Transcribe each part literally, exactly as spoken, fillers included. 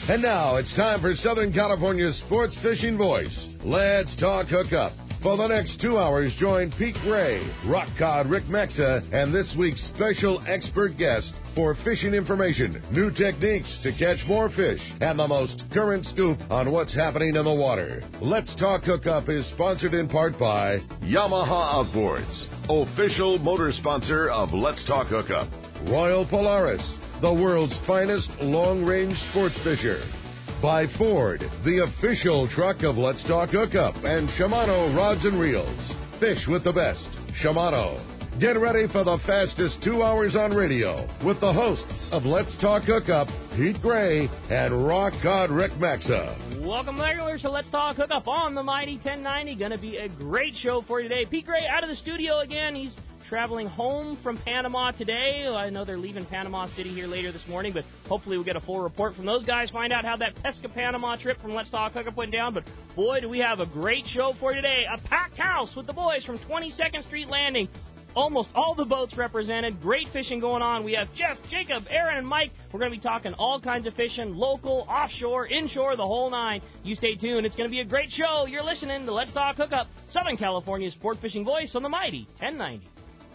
And now it's time for Southern California's sports fishing voice. Let's talk hookup. For the next two hours, join Pete Gray, rock cod Rick Mexa, and this week's special expert guest for fishing information, new techniques to catch more fish, and the most current scoop on what's happening in the water. Let's Talk Hookup is sponsored in part by Yamaha Outboards, official motor sponsor of Let's Talk Hookup. Royal Polaris, the world's finest long-range sports fisher. By Ford, the official truck of Let's Talk Hookup, and Shimano Rods and Reels. Fish with the best. Shimano. Get ready for the fastest two hours on radio with the hosts of Let's Talk Hookup, Pete Gray and Rock God Rick Maxa. Welcome, regulars, to Let's Talk Hookup on the Mighty ten ninety. Going to be a great show for you today. Pete Gray out of the studio again. He's traveling home from Panama today. I know they're leaving Panama City here later this morning, but hopefully we'll get a full report from those guys, find out how that Pesca Panama trip from Let's Talk Hookup went down. But boy, do we have a great show for you today. A packed house with the boys from twenty-second Street Landing. Almost all the boats represented. Great fishing going on. We have Jeff, Jacob, Aaron, and Mike. We're going to be talking all kinds of fishing, local, offshore, inshore, the whole nine. You stay tuned. It's going to be a great show. You're listening to Let's Talk Hookup, Southern California's sport fishing voice on the Mighty ten ninety.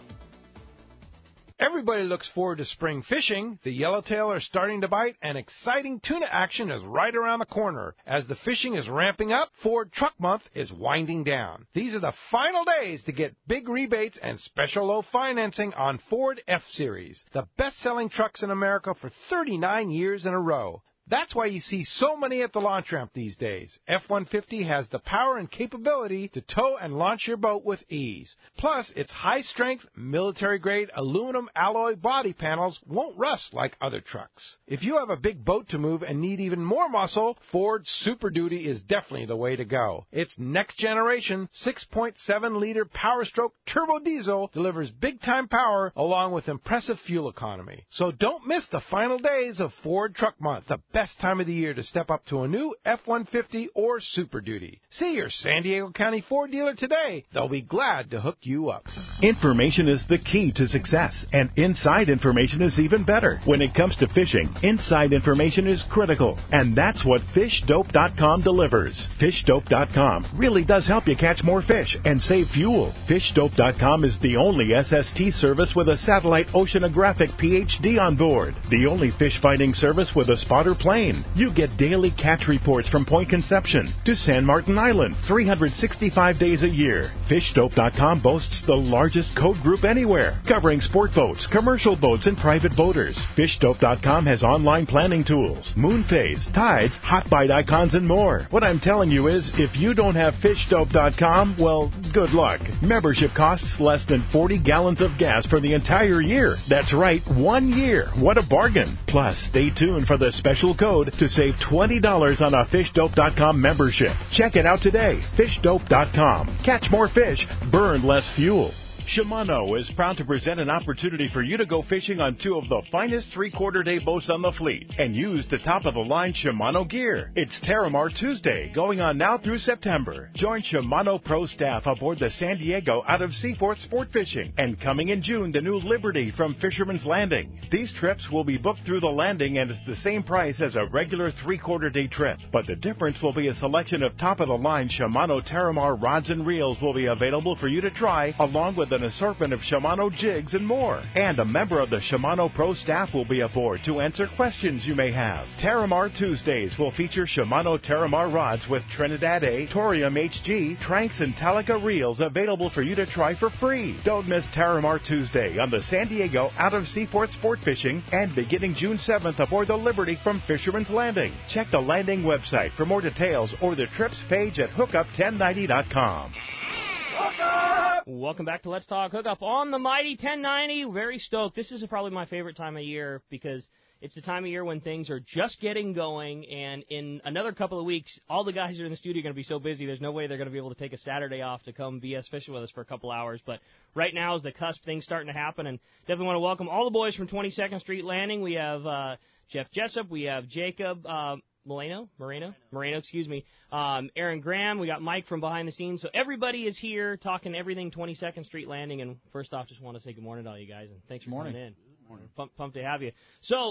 Everybody looks forward to spring fishing. The yellowtail are starting to bite, and exciting tuna action is right around the corner. As the fishing is ramping up, Ford Truck Month is winding down. These are the final days to get big rebates and special low financing on Ford F-Series, the best-selling trucks in America for thirty-nine years in a row. That's why you see so many at the launch ramp these days. F one fifty has the power and capability to tow and launch your boat with ease. Plus, its high-strength, military-grade aluminum alloy body panels won't rust like other trucks. If you have a big boat to move and need even more muscle, Ford Super Duty is definitely the way to go. Its next-generation six point seven liter Power Stroke turbo diesel delivers big-time power along with impressive fuel economy. So don't miss the final days of Ford Truck Month, the best time of the year to step up to a new F one fifty or Super Duty. See your San Diego County Ford dealer today. They'll be glad to hook you up. Information is the key to success, and inside information is even better. When it comes to fishing, inside information is critical, and that's what fish dope dot com delivers. fish dope dot com really does help you catch more fish and save fuel. fish dope dot com is the only S S T service with a satellite oceanographic P H D on board, the only fish finding service with a spotter plane. You get daily catch reports from Point Conception to San Martin Island, three hundred sixty-five days a year. fish dope dot com boasts the largest code group anywhere, covering sport boats, commercial boats, and private boaters. fish dope dot com has online planning tools, moon phase, tides, hot bite icons, and more. What I'm telling you is, if you don't have fish dope dot com, well, good luck. Membership costs less than forty gallons of gas for the entire year. That's right, one year. What a bargain. Plus, stay tuned for the special code to save twenty dollars on a fish dope dot com membership. Check it out today. fish dope dot com. Catch more fish, burn less fuel. Shimano is proud to present an opportunity for you to go fishing on two of the finest three-quarter day boats on the fleet and use the top-of-the-line Shimano gear. It's Terramar Tuesday, going on now through September. Join Shimano Pro staff aboard the San Diego out of Seaforth Sport Fishing, and coming in June, the new Liberty from Fisherman's Landing. These trips will be booked through the landing, and it's the same price as a regular three-quarter day trip. But the difference will be a selection of top-of-the-line Shimano Terramar rods and reels will be available for you to try, along with an assortment of Shimano jigs and more. And a member of the Shimano Pro staff will be aboard to answer questions you may have. Terramar Tuesdays will feature Shimano Terramar rods with Trinidad A, Torium H G, Tranks, and Talica reels available for you to try for free. Don't miss Terramar Tuesday on the San Diego out of Seaforth Sport Fishing, and beginning June seventh aboard the Liberty from Fisherman's Landing. Check the landing website for more details or the trips page at hookup ten ninety dot com. Welcome back to Let's Talk Hookup on the Mighty ten ninety. Very stoked. This is probably my favorite time of year because it's the time of year when things are just getting going, and in another couple of weeks, all the guys who are in the studio are going to be so busy, there's no way they're going to be able to take a Saturday off to come B S fishing with us for a couple hours. But right now is the cusp, things starting to happen, and definitely want to welcome all the boys from twenty-second Street Landing. We have uh, Jeff Jessup, we have Jacob uh, Moreno, Moreno, Moreno, excuse me, um, Aaron Graham. We got Mike from behind the scenes. So everybody is here talking everything twenty-second Street Landing. And first off, just want to say good morning to all you guys, and thanks for morning. coming in. Good morning. Pumped, pumped to have you. So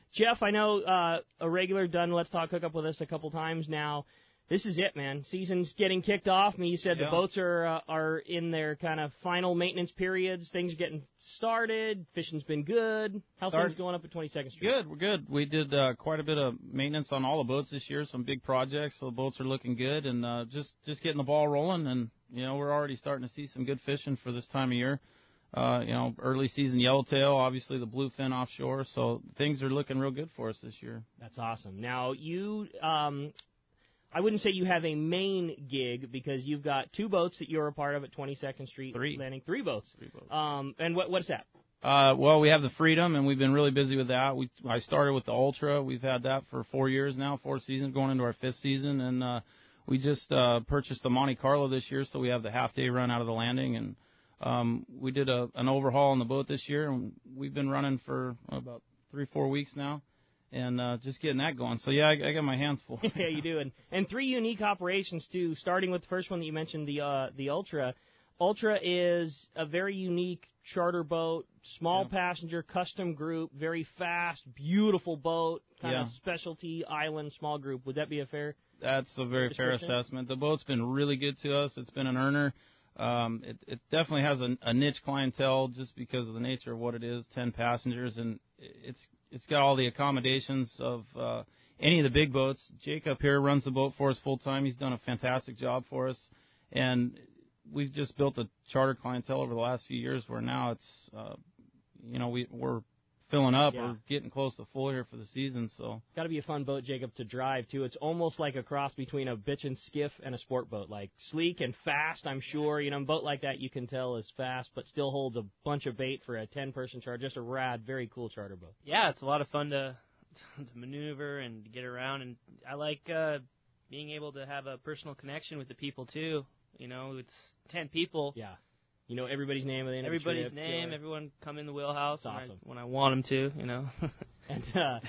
Jeff, I know uh, a regular done Let's Talk Hookup with us a couple times now. This is it, man. Season's getting kicked off. I mean, you said yeah. the boats are uh, are in their kind of final maintenance periods. Things are getting started. Fishing's been good. How's Start. things going up at twenty-second Street? Good. We're good. We did uh, quite a bit of maintenance on all the boats this year. Some big projects, so the boats are looking good, and uh, just just getting the ball rolling. And you know, we're already starting to see some good fishing for this time of year. Uh, you know, early season yellowtail, obviously the bluefin offshore. So things are looking real good for us this year. That's awesome. Now you. Um, I wouldn't say you have a main gig because you've got two boats that you're a part of at twenty-second Street Three. Landing. Three boats. Three boats. Um, and what what's that? Uh, well, we have the Freedom, and we've been really busy with that. We I started with the Ultra. We've had that for four years now, four seasons, going into our fifth season. And uh, we just uh, purchased the Monte Carlo this year, so we have the half-day run out of the Landing. And um, we did a, an overhaul on the boat this year, and we've been running for about three, four weeks now. And uh, just getting that going. So, yeah, I, I got my hands full. Yeah, you do. And, and three unique operations, too, starting with the first one that you mentioned, the uh, the Ultra. Ultra is a very unique charter boat, small yeah. passenger, custom group, very fast, beautiful boat, kind yeah. of specialty island, small group. Would that be a fair That's a very fair assessment. The boat's been really good to us. It's been an earner. Um, it, it definitely has a, a niche clientele just because of the nature of what it is, ten passengers, and it's it's got all the accommodations of uh, any of the big boats. Jake up here runs the boat for us full time. He's done a fantastic job for us, and we've just built a charter clientele over the last few years where now it's, uh, you know, we, we're filling up. Yeah. We're getting close to full here for the season. So got to be a fun boat, Jacob, to drive, too. It's almost like a cross between a bitchin' skiff and a sport boat, like sleek and fast, I'm sure. You know, a boat like that you can tell is fast, but still holds a bunch of bait for a ten-person charter. Just a rad, very cool charter boat. Yeah, it's a lot of fun to, to maneuver and to get around, and I like uh, being able to have a personal connection with the people, too. You know, it's ten people. Yeah. You know everybody's name at the end Everybody's of the trip. name, yeah. Everyone come in the wheelhouse That's awesome. when, I, when I want them to, you know. and uh,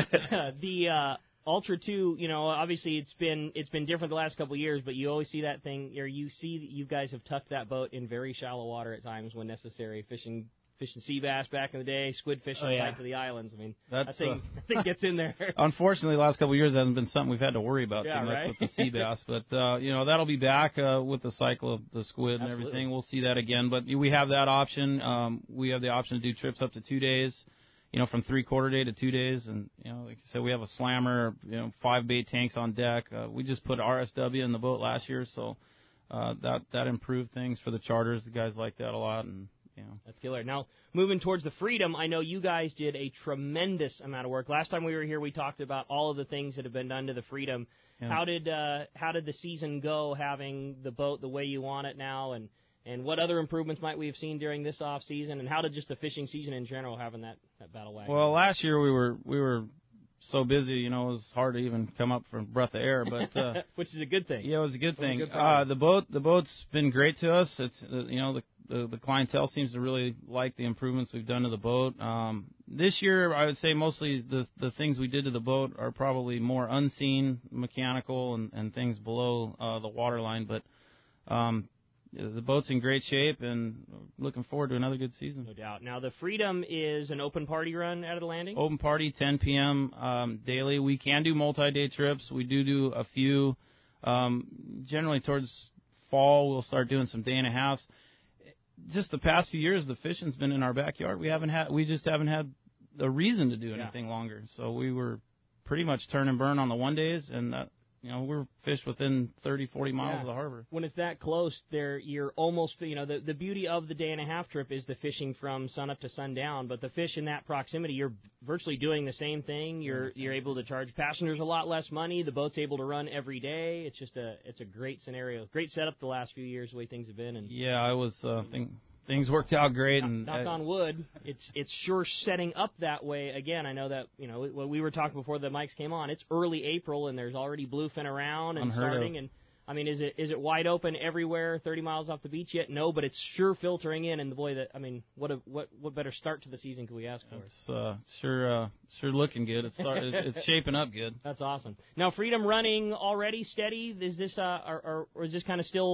the uh, Ultra two, you know, obviously it's been it's been different the last couple of years, but you always see that thing, or you see that you guys have tucked that boat in very shallow water at times when necessary, fishing fishing sea bass back in the day, squid fishing oh, yeah. right to the islands. I mean, That's, that thing, uh, that thing gets in there. Unfortunately, the last couple of years hasn't been something we've had to worry about yeah, too much right? with the sea bass. But, uh, you know, that'll be back uh, with the cycle of the squid and Absolutely. everything. We'll see that again. But we have that option. Um, we have the option to do trips up to two days, you know, from three-quarter day to two days. And, you know, like I said, we have a slammer, you know, five bait tanks on deck. Uh, we just put R S W in the boat last year, so uh, that, that improved things for the charters. The guys like that a lot. And, you know. That's killer. Now, moving towards the Freedom, I know you guys did a tremendous amount of work. Last time we were here, we talked about all of the things that have been done to the Freedom. Yeah. How did uh, how did the season go, having the boat the way you want it now, and, and what other improvements might we have seen during this off season, and how did just the fishing season in general having that, that battle wagon? Well, last year we were we were so busy, you know, it was hard to even come up from breath of air, but uh, which is a good thing. Yeah, it was a good it thing. A good uh, the boat the boat's been great to us. It's uh, you know the The, the clientele seems to really like the improvements we've done to the boat. Um, this year, I would say mostly the the things we did to the boat are probably more unseen, mechanical, and, and things below uh, the waterline. But um, the boat's in great shape, and looking forward to another good season. No doubt. Now, the Freedom is an open party run out of the Landing? Open party, ten p.m. Um, daily. We can do multi-day trips. We do do a few. Um, generally, towards fall, we'll start doing some day and a halves. Just the past few years, the fishing's been in our backyard. We haven't had, we just haven't had a reason to do anything yeah. longer. So we were pretty much turn and burn on the one days, and that, you know, we're fished within thirty, forty miles yeah. of the harbor. When it's that close, there you're almost, you know, the the beauty of the day and a half trip is the fishing from sun up to sundown. But the fish in that proximity, you're virtually doing the same thing. You're yeah, you're able to charge passengers a lot less money. The boat's able to run every day. It's just a it's a great scenario, great setup the last few years, the way things have been. And yeah, I was uh, think. Things worked out great, and knock on wood, it's it's sure setting up that way. Again, I know that, you know, what we were talking before the mics came on. It's early April, and there's already bluefin around and starting. Of. And I mean, is it is it wide open everywhere, thirty miles off the beach yet? No, but it's sure filtering in. And the boy, that I mean, what a, what what better start to the season could we ask for? It's uh, sure uh, sure looking good. It's start, it's shaping up good. That's awesome. Now, Freedom running already steady. Is this uh, or, or, or is this kind of still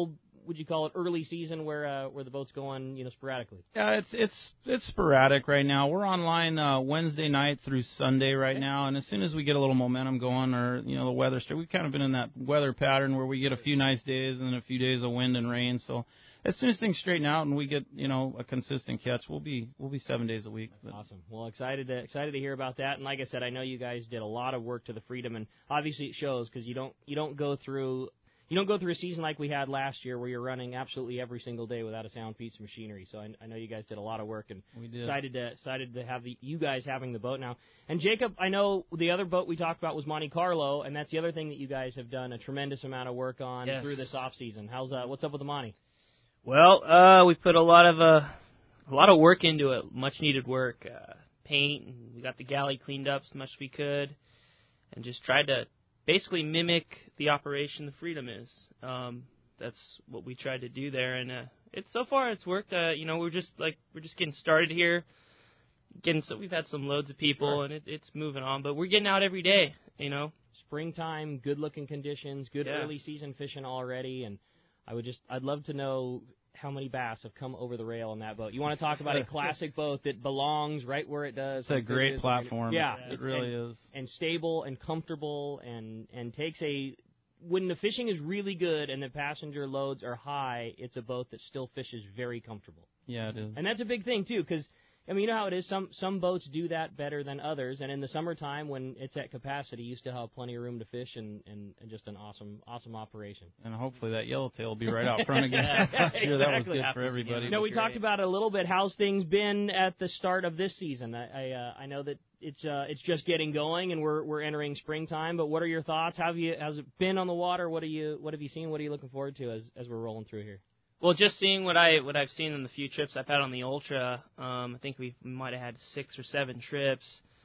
would you call it, early season where uh, where the boat's going, you know, sporadically? Yeah, it's it's it's sporadic right now. We're online uh, Wednesday night through Sunday right okay. now, and as soon as we get a little momentum going, or you know the weather, we've kind of been in that weather pattern where we get a few nice days and then a few days of wind and rain. So as soon as things straighten out and we get you know a consistent catch, we'll be we'll be seven days a week. That's awesome. Well, excited to excited to hear about that. And like I said, I know you guys did a lot of work to the Freedom, and obviously it shows because you don't you don't go through. You don't go through a season like we had last year where you're running absolutely every single day without a sound piece of machinery. So I, I know you guys did a lot of work, and we did. excited to excited to have the, you guys having the boat now. And Jacob, I know the other boat we talked about was Monte Carlo, and that's the other thing that you guys have done a tremendous amount of work on yes. through this off season. How's uh, what's up with the Monte? Well, uh, we put a lot of uh, a lot of work into it, much needed work. Uh, paint, and we got the galley cleaned up as much as we could, and just tried to basically mimic the operation the Freedom is. Um, that's what we tried to do there, and uh, it's so far it's worked. Uh, you know, we're just like we're just getting started here. Getting so we've had some loads of people, sure. and it, it's moving on. But we're getting out every day. You know, springtime, good looking conditions, good yeah. early season fishing already, and I would just I'd love to know how many bass have come over the rail on that boat. You want to talk about a classic boat that belongs right where it does. It's a great fishes. platform. Yeah, it, it really and, is. And stable and comfortable and, and takes a – when the fishing is really good and the passenger loads are high, it's a boat that still fishes very comfortable. Yeah, it is. And that's a big thing, too, because – I mean, you know how it is. Some some boats do that better than others, and in the summertime when it's at capacity, you still have plenty of room to fish and, and, and just an awesome awesome operation. And hopefully that yellowtail will be right out front again. I'm sure exactly. that was good for everybody. You know, we talked about it a little bit. How's things been at the start of this season? I I, uh, I know that it's uh, it's just getting going, and we're we're entering springtime. But what are your thoughts? How have you has it been on the water? What are you what have you seen? What are you looking forward to as as we're rolling through here? Well, just seeing what I what I've seen in the few trips I've had on the Ultra, um, I think we might have had six or seven trips.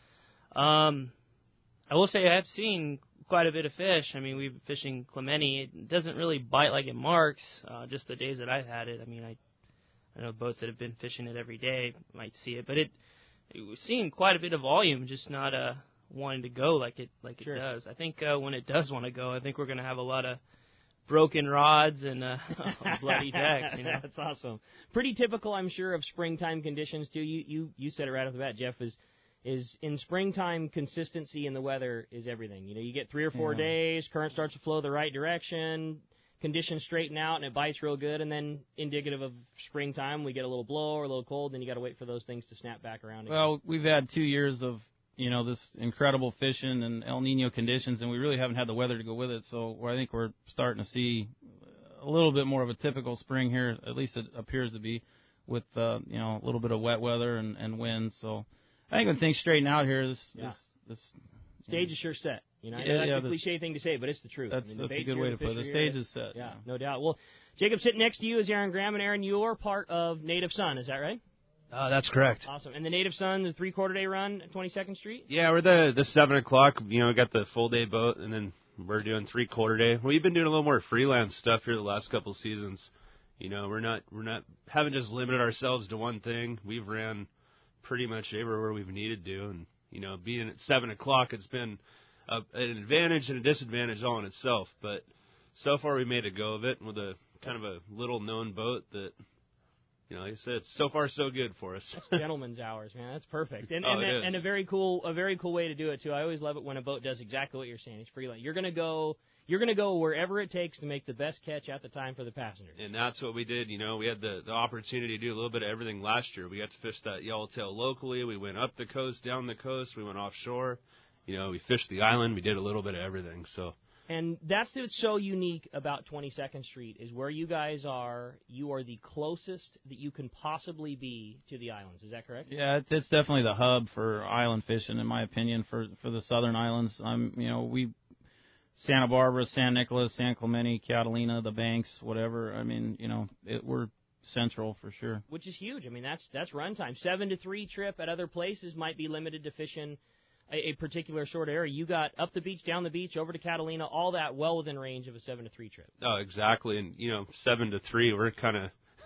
Um, I will say I've seen quite a bit of fish. I mean, we've been fishing Clemente. It doesn't really bite like it marks. Uh, just the days that I've had it. I mean, I I know boats that have been fishing it every day might see it, but it, it we've seen quite a bit of volume, just not uh wanting to go like it like sure. it does. I think uh, when it does want to go, I think we're going to have a lot of broken rods and uh, bloody decks. You know? That's awesome. Pretty typical, I'm sure, of springtime conditions too. You you you said it right off the bat, Jeff. Is is in springtime consistency in the weather is everything. You know, you get three or four yeah. days, current starts to flow the right direction, conditions straighten out, and it bites real good. And then indicative of springtime, we get a little blow or a little cold, and you got to wait for those things to snap back around again. Well, we've had two years of you know, this incredible fishing and El Nino conditions, and we really haven't had the weather to go with it. So I think we're starting to see a little bit more of a typical spring here, at least it appears to be, with, uh, you know, a little bit of wet weather and, and wind. So I think when things straighten out here, this, yeah. this, this stage know, is sure set. You know, yeah, that's yeah, a cliche thing to say, but it's the truth. That's, I mean, the that's a good way to put it. The stage is set. Yeah, yeah, no doubt. Well, Jacob, sitting next to you is Aaron Graham, and Aaron, you're part of Native Sun, is that right? Uh, that's correct. Awesome. And the Native Sun, the three-quarter day run at twenty-second Street? Yeah, we're the the seven o'clock. You know, got the full day boat, and then we're doing three-quarter day. We've been doing a little more freelance stuff here the last couple seasons. You know, we're not we're not haven't just limited ourselves to one thing. We've ran pretty much everywhere we've needed to, and you know, being at seven o'clock, it's been a, an advantage and a disadvantage all in itself. But so far, we made a go of it with a kind of a little-known boat that. You know, like I said, so far so good for us. That's gentleman's hours, man. That's perfect, and oh, and, it is. and a very cool, a very cool way to do it too. I always love it when a boat does exactly what you're saying. It's freelance. You're gonna go, you're gonna go wherever it takes to make the best catch at the time for the passengers. And that's what we did. You know, we had the the opportunity to do a little bit of everything last year. We got to fish that yellowtail locally. We went up the coast, down the coast. We went offshore. You know, we fished the island. We did a little bit of everything. So. And that's what's so unique about twenty-second Street is where you guys are. You are the closest that you can possibly be to the islands. Is that correct? Yeah, it's, it's definitely the hub for island fishing, in my opinion, for for the southern islands. I'm, you know, we Santa Barbara, San Nicolas, San Clemente, Catalina, the Banks, whatever. I mean, you know, it, we're central for sure. Which is huge. I mean, that's that's run time. Seven to three trip at other places might be limited to fishing a particular short area. You got up the beach, down the beach, over to Catalina, all that well within range of a seven to three trip. Oh, exactly. And, you know, seven to three, we're kind of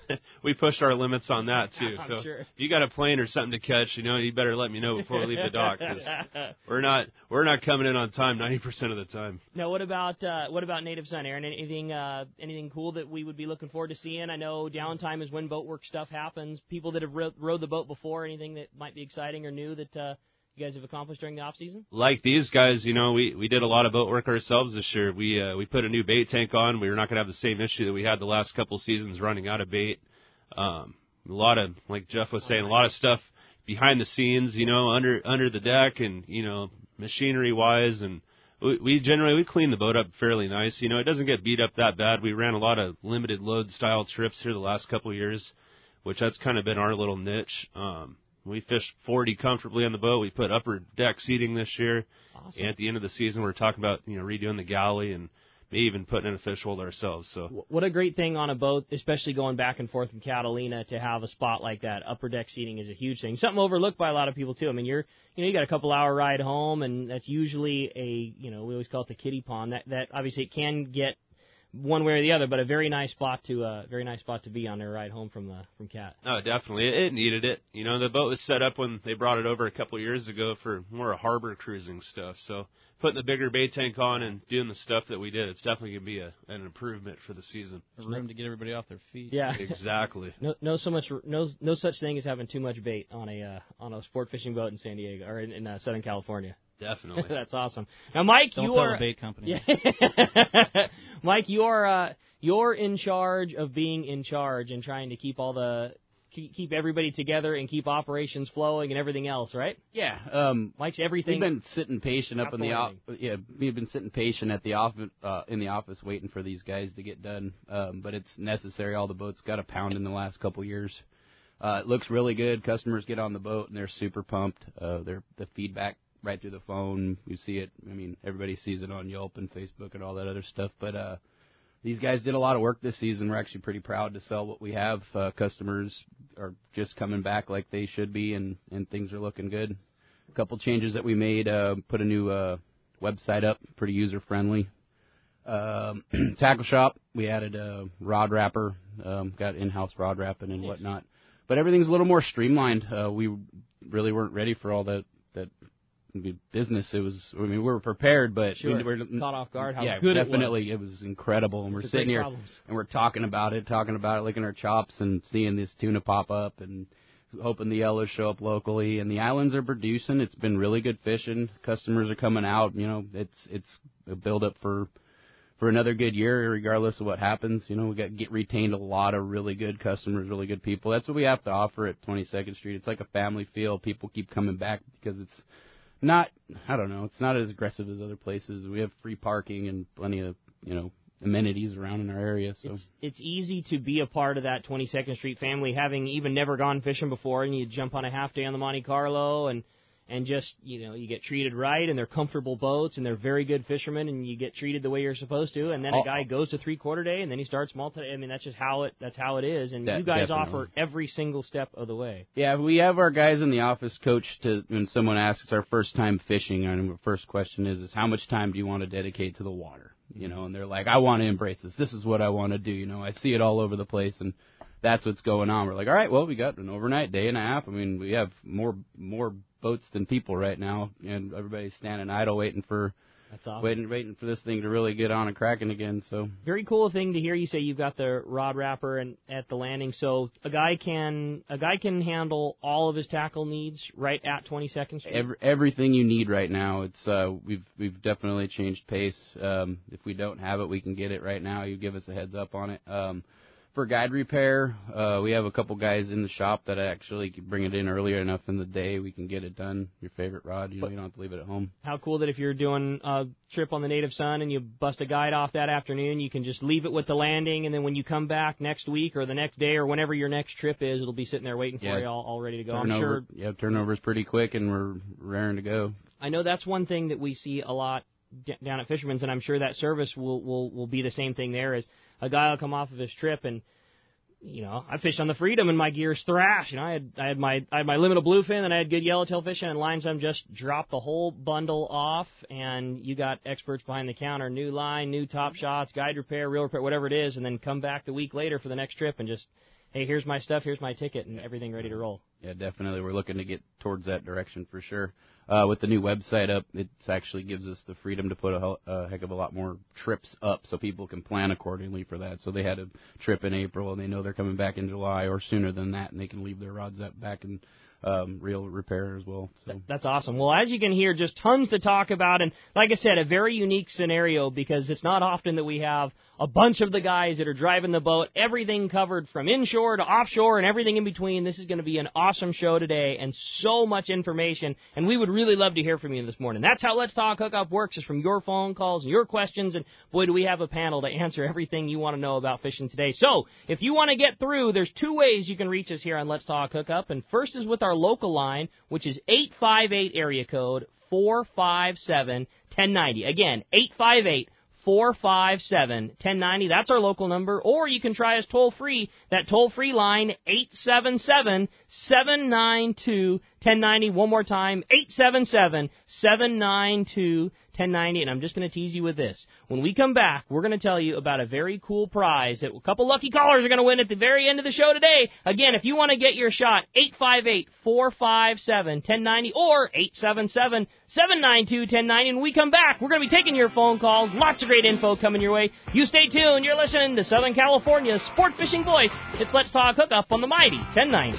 we pushed our limits on that too. I'm so sure. if you got a plane or something to catch, you know, you better let me know before we leave the dock. 'Cause we're not we're not coming in on time ninety percent of the time. Now, what about uh, what about Native Son, Aaron? Anything uh, anything cool that we would be looking forward to seeing? I know downtime is when boat work stuff happens. People that have ro- rode the boat before, anything that might be exciting or new that uh, you guys have accomplished during the off season? Like these guys, you know, we, we did a lot of boat work ourselves this year. We uh, we put a new bait tank on. We were not going to have the same issue that we had the last couple seasons running out of bait. Um, a lot of, like Jeff was saying, a lot of stuff behind the scenes, you know, under under the deck and, you know, machinery wise. And we, we generally, we clean the boat up fairly nice. You know, it doesn't get beat up that bad. We ran a lot of limited load style trips here the last couple of years, which that's kind of been our little niche. Um, We fished forty comfortably on the boat. We put upper deck seating this year. Awesome. And at the end of the season, we're talking about, you know, redoing the galley and maybe even putting in a fish hold ourselves. So what a great thing on a boat, especially going back and forth from Catalina, to have a spot like that. Upper deck seating is a huge thing. Something overlooked by a lot of people too. I mean, you're, you know, you got a couple hour ride home, and that's usually a, you know, we always call it the kiddie pond. That that obviously it can get one way or the other, but a very nice spot to uh, very nice spot to be on their ride home from uh, from Cat. Oh, definitely, it, it needed it. You know, the boat was set up when they brought it over a couple of years ago for more harbor cruising stuff. So putting the bigger bait tank on and doing the stuff that we did, it's definitely gonna be a, an improvement for the season. There's room to get everybody off their feet. Yeah, exactly. no, no, so much, no, no such thing as having too much bait on a uh, on a sport fishing boat in San Diego or in, in uh, Southern California. Definitely. That's awesome. Now, Mike, Don't you tell are the bait company. Yeah. Mike, you're uh, you're in charge of being in charge and trying to keep all the keep keep everybody together and keep operations flowing and everything else, right? Yeah. Um, Mike's everything. We've been sitting patient up in the off. yeah. We've been sitting patient at the office uh, in the office waiting for these guys to get done. Um, but it's necessary. All the boats got a pound in the last couple years. Uh, it looks really good. Customers get on the boat and they're super pumped. Uh, they're the feedback. Right through the phone, you see it. I mean, everybody sees it on Yelp and Facebook and all that other stuff. But uh, these guys did a lot of work this season. We're actually pretty proud to sell what we have. Uh, customers are just coming back like they should be, and, and things are looking good. A couple changes that we made, uh, put a new uh, website up, pretty user-friendly. Um, tackle shop, we added a rod wrapper, um, got in-house rod wrapping and whatnot. But everything's a little more streamlined. Uh, we really weren't ready for all that that business. It was, I mean, we were prepared, but sure. we were caught off guard. How yeah, good definitely, it was. It was incredible. And we're It's sitting here problems. and we're talking about it, talking about it, licking our chops and seeing this tuna pop up and hoping the yellows show up locally. And the islands are producing. It's been really good fishing. Customers are coming out. You know, it's it's a build up for for another good year, regardless of what happens. You know, we got get retained a lot of really good customers, really good people. That's what we have to offer at twenty-second Street. It's like a family feel. People keep coming back because it's not, I don't know, it's not as aggressive as other places. We have free parking and plenty of, you know, amenities around in our area. So it's, it's easy to be a part of that twenty-second Street family, having even never gone fishing before, and you jump on a half day on the Monte Carlo and and just, you know, you get treated right, and they're comfortable boats, and they're very good fishermen, and you get treated the way you're supposed to, and then a guy goes to three-quarter day, and then he starts multi. I mean, that's just how it that's how it is, and That, you guys definitely. offer every single step of the way. Yeah, we have our guys in the office coach to, when someone asks, it's our first time fishing, and the first question is, is how much time do you want to dedicate to the water? You know, and they're like, I want to embrace this. This is what I want to do. You know, I see it all over the place, and that's what's going on. We're like, all right, well, we got an overnight, day and a half. I mean, we have more more boats than people right now, and everybody's standing idle waiting for That's awesome. waiting waiting for this thing to really get on and cracking again. So very cool thing to hear you say you've got the rod wrapper and at the landing, so a guy can a guy can handle all of his tackle needs right at twenty-second Street. Every, everything you need right now. It's uh, we've we've definitely changed pace. Um, if we don't have it, we can get it right now. You give us a heads up on it. Um, For guide repair, uh, we have a couple guys in the shop that actually can bring it in earlier enough in the day. We can get it done. Your favorite rod, you know, you don't have to leave it at home. How cool that if you're doing a trip on the Native Son and you bust a guide off that afternoon, you can just leave it with the landing, and then when you come back next week or the next day or whenever your next trip is, it'll be sitting there waiting for Yeah. you, all, all ready to go. Turnover, I'm sure. Yeah, turnover's pretty quick, and we're raring to go. I know that's one thing that we see a lot d- down at Fisherman's, and I'm sure that service will, will, will be the same thing there. Is a guy will come off of his trip and, you know, I fished on the Freedom and my gear's thrash. You know, I had I had my I had my limit of bluefin and I had good yellowtail fishing, and Line Some just dropped the whole bundle off, and you got experts behind the counter, new line, new top shots, guide repair, reel repair, whatever it is, and then come back the week later for the next trip and just hey, here's my stuff, here's my ticket, and everything ready to roll. Yeah, definitely. We're looking to get towards that direction for sure. Uh, with the new website up, it actually gives us the freedom to put a, a heck of a lot more trips up so people can plan accordingly for that. So they had a trip in April, and they know they're coming back in July or sooner than that, and they can leave their rods up back in um, real repair as well. So that's awesome. Well, as you can hear, just tons to talk about, and like I said, a very unique scenario because it's not often that we have a bunch of the guys that are driving the boat, everything covered from inshore to offshore and everything in between. This is going to be an awesome show today and so much information, and we would really love to hear from you this morning. That's how Let's Talk Hookup works, is from your phone calls and your questions, and boy, do we have a panel to answer everything you want to know about fishing today. So if you want to get through, there's two ways you can reach us here on Let's Talk Hookup, and first is with our local line, which is eight five eight area code four five seven, one oh nine oh. Again, eight five eight, four five seven, one oh nine oh. That's our local number. Or you can try us toll-free. That toll-free line, eight seven seven, seven nine two, one oh nine oh. One more time, eight seven seven, seven nine two, one oh nine oh. And I'm just going to tease you with this. When we come back, we're going to tell you about a very cool prize that a couple lucky callers are going to win at the very end of the show today. Again, if you want to get your shot, eight five eight, four five seven, one oh nine oh or eight seven seven, seven nine two, one oh nine oh. When we come back, we're going to be taking your phone calls. Lots of great info coming your way. You stay tuned. You're listening to Southern California's sport fishing voice. It's Let's Talk Hookup on the mighty ten ninety.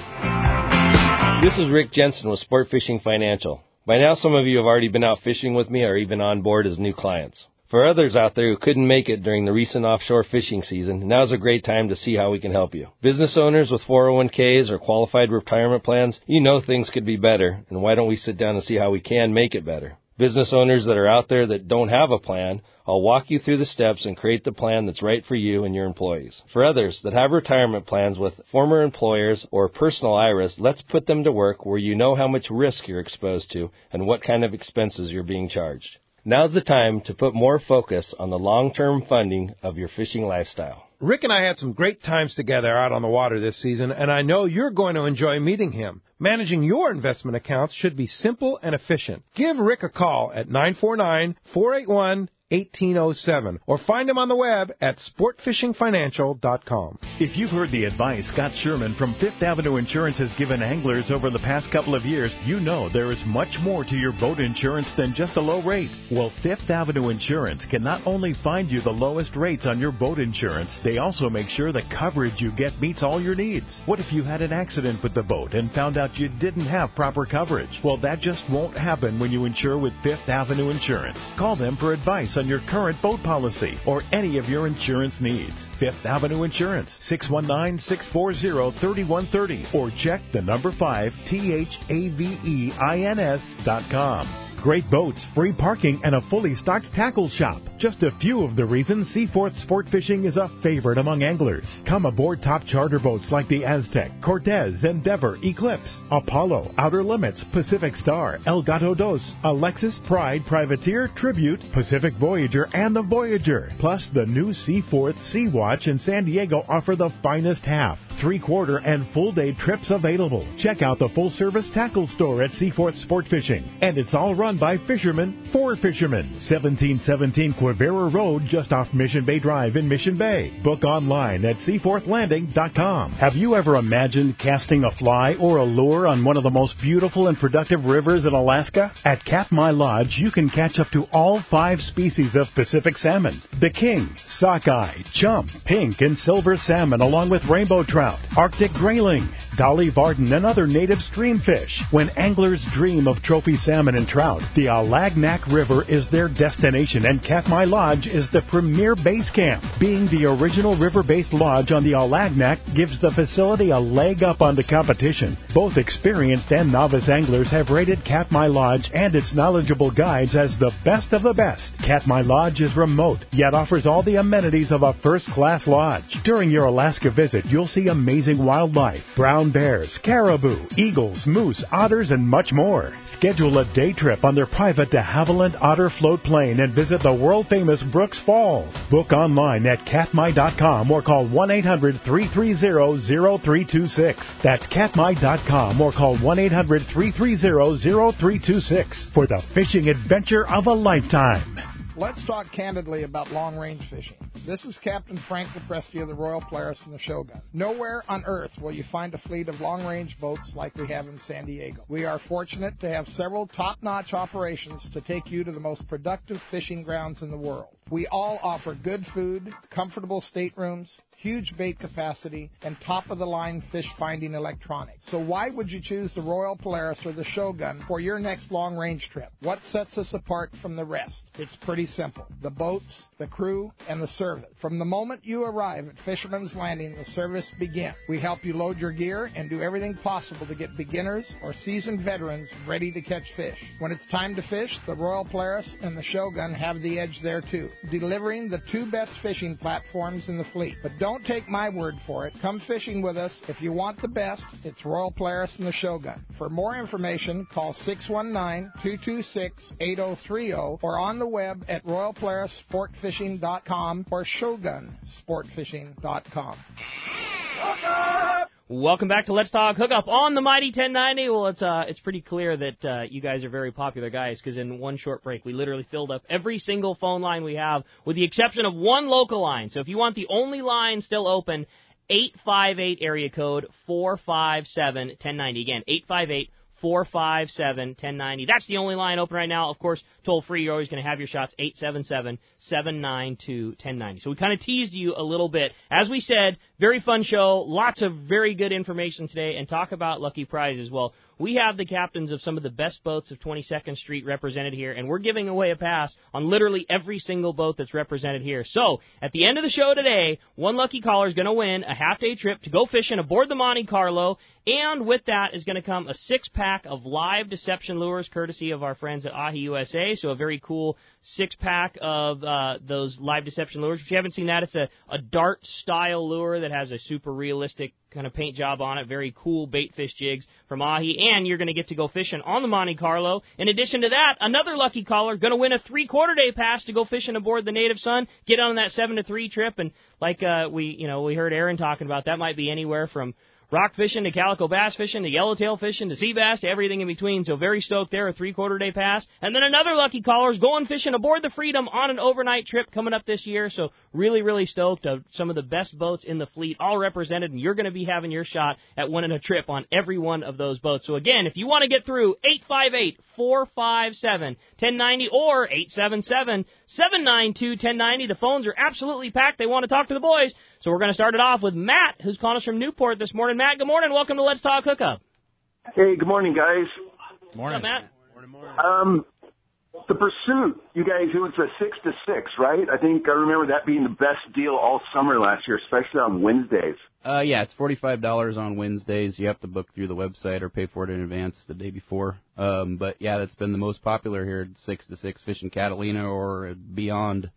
This is Rick Jensen with Sport Fishing Financial. By now, some of you have already been out fishing with me or even on board as new clients. For others out there who couldn't make it during the recent offshore fishing season, now's a great time to see how we can help you. Business owners with four oh one k's or qualified retirement plans, you know things could be better, and why don't we sit down and see how we can make it better? Business owners that are out there that don't have a plan, I'll walk you through the steps and create the plan that's right for you and your employees. For others that have retirement plans with former employers or personal I R As, let's put them to work where you know how much risk you're exposed to and what kind of expenses you're being charged. Now's the time to put more focus on the long-term funding of your fishing lifestyle. Rick and I had some great times together out on the water this season, and I know you're going to enjoy meeting him. Managing your investment accounts should be simple and efficient. Give Rick a call at nine four nine, four eight one, eighteen oh seven or find him on the web at sport fishing financial dot com. If you've heard the advice Scott Sherman from Fifth Avenue Insurance has given anglers over the past couple of years, you know there is much more to your boat insurance than just a low rate. Well, Fifth Avenue Insurance can not only find you the lowest rates on your boat insurance, they also make sure the coverage you get meets all your needs. What if you had an accident with the boat and found out you didn't have proper coverage? Well, that just won't happen when you insure with Fifth Avenue Insurance. Call them for advice on your current boat policy or any of your insurance needs. Fifth Avenue Insurance, six one nine, six four zero, three one three zero or check the number five, T H A V E I N S dot com. Great boats, free parking, and a fully stocked tackle shop. Just a few of the reasons Seaforth Sport Fishing is a favorite among anglers. Come aboard top charter boats like the Aztec, Cortez, Endeavor, Eclipse, Apollo, Outer Limits, Pacific Star, El Gato Dos, Alexis, Pride, Privateer, Tribute, Pacific Voyager, and the Voyager. Plus, the new Seaforth Sea Watch in San Diego offer the finest half, three-quarter, and full-day trips available. Check out the full-service tackle store at Seaforth Sport Fishing. And it's all run by fishermen for fishermen. seventeen seventeen Quivira Road, just off Mission Bay Drive in Mission Bay. Book online at seaforth landing dot com. Have you ever imagined casting a fly or a lure on one of the most beautiful and productive rivers in Alaska? At Katmai Lodge, you can catch up to all five species of Pacific salmon. The king, sockeye, chump, pink, and silver salmon, along with rainbow trout, Arctic grayling, Dolly Varden, and other native stream fish. When anglers dream of trophy salmon and trout, the Alagnac River is their destination, and Katmai Lodge is the premier base camp. Being the original river-based lodge on the Alagnac gives the facility a leg up on the competition. Both experienced and novice anglers have rated Katmai Lodge and its knowledgeable guides as the best of the best. Katmai Lodge is remote, yet offers all the amenities of a first-class lodge. During your Alaska visit, you'll see amazing wildlife, brown bears, caribou, eagles, moose, otters, and much more. Schedule a day trip on their private de Havilland Otter Float Plane and visit the world-famous Brooks Falls. Book online at katmai dot com or call one eight hundred, three three zero, zero three two six. That's katmai dot com or call one eight hundred, three three zero, zero three two six for the fishing adventure of a lifetime. Let's talk candidly about long-range fishing. This is Captain Frank Lopresti of the Royal Polaris and the Shogun. Nowhere on Earth will you find a fleet of long-range boats like we have in San Diego. We are fortunate to have several top-notch operations to take you to the most productive fishing grounds in the world. We all offer good food, comfortable staterooms, huge bait capacity, and top-of-the-line fish-finding electronics. So why would you choose the Royal Polaris or the Shogun for your next long-range trip? What sets us apart from the rest? It's pretty simple. The boats, the crew, and the service. From the moment you arrive at Fisherman's Landing, the service begins. We help you load your gear and do everything possible to get beginners or seasoned veterans ready to catch fish. When it's time to fish, the Royal Polaris and the Shogun have the edge there too, delivering the two best fishing platforms in the fleet. But don't Don't take my word for it. Come fishing with us. If you want the best, it's Royal Polaris and the Shogun. For more information, call six one nine, two two six, eight zero three zero or on the web at royal polaris sport fishing dot com or shogun sport fishing dot com. Welcome back to Let's Talk Hookup on the Mighty ten ninety. Well, it's uh, it's pretty clear that uh, you guys are very popular guys, because in one short break, we literally filled up every single phone line we have, with the exception of one local line. So if you want the only line still open, eight five eight area code four five seven, one zero nine zero. Again, eight five eight, four five seven, one zero nine zero. That's the only line open right now. Of course, toll free, you're always going to have your shots, eight seven seven, seven nine two, one zero nine zero. So we kind of teased you a little bit. As we said, very fun show, lots of very good information today, and talk about lucky prizes. Well, we have the captains of some of the best boats of twenty-second Street represented here, and we're giving away a pass on literally every single boat that's represented here. So, at the end of the show today, one lucky caller is going to win a half-day trip to go fishing aboard the Monte Carlo, and with that is going to come a six-pack of live deception lures, courtesy of our friends at Ahi U S A. So a very cool six-pack of uh, those live deception lures. If you haven't seen that, it's a, a dart-style lure that has a super realistic kind of paint job on it. Very cool bait fish jigs from Ahi, and you're going to get to go fishing on the Monte Carlo. In addition to that, another lucky caller going to win a three-quarter day pass to go fishing aboard the Native Son, get on that seven to three trip, and like uh, we, you know, we heard Aaron talking about, that might be anywhere from rock fishing to calico bass fishing to yellowtail fishing to sea bass to everything in between. So very stoked there, a three-quarter day pass. And then another lucky caller is going fishing aboard the Freedom on an overnight trip coming up this year. So really, really stoked. Of some of the best boats in the fleet all represented, and you're going to be having your shot at winning a trip on every one of those boats. So again, if you want to get through, eight five eight, four five seven, one zero nine zero or eight seven seven, seven nine two, one zero nine zero. The phones are absolutely packed. They want to talk to the boys. So we're going to start it off with Matt, who's calling us from Newport this morning. Matt, good morning. Welcome to Let's Talk Hookup. Hey, good morning, guys. Morning. What's up, Matt? Morning, morning. Um, the Pursuit, you guys, it was a six to six, right? I think I remember that being the best deal all summer last year, especially on Wednesdays. Uh, yeah, it's forty-five dollars on Wednesdays. You have to book through the website or pay for it in advance the day before. Um, but yeah, that's been the most popular here, six to six fishing Catalina or beyond.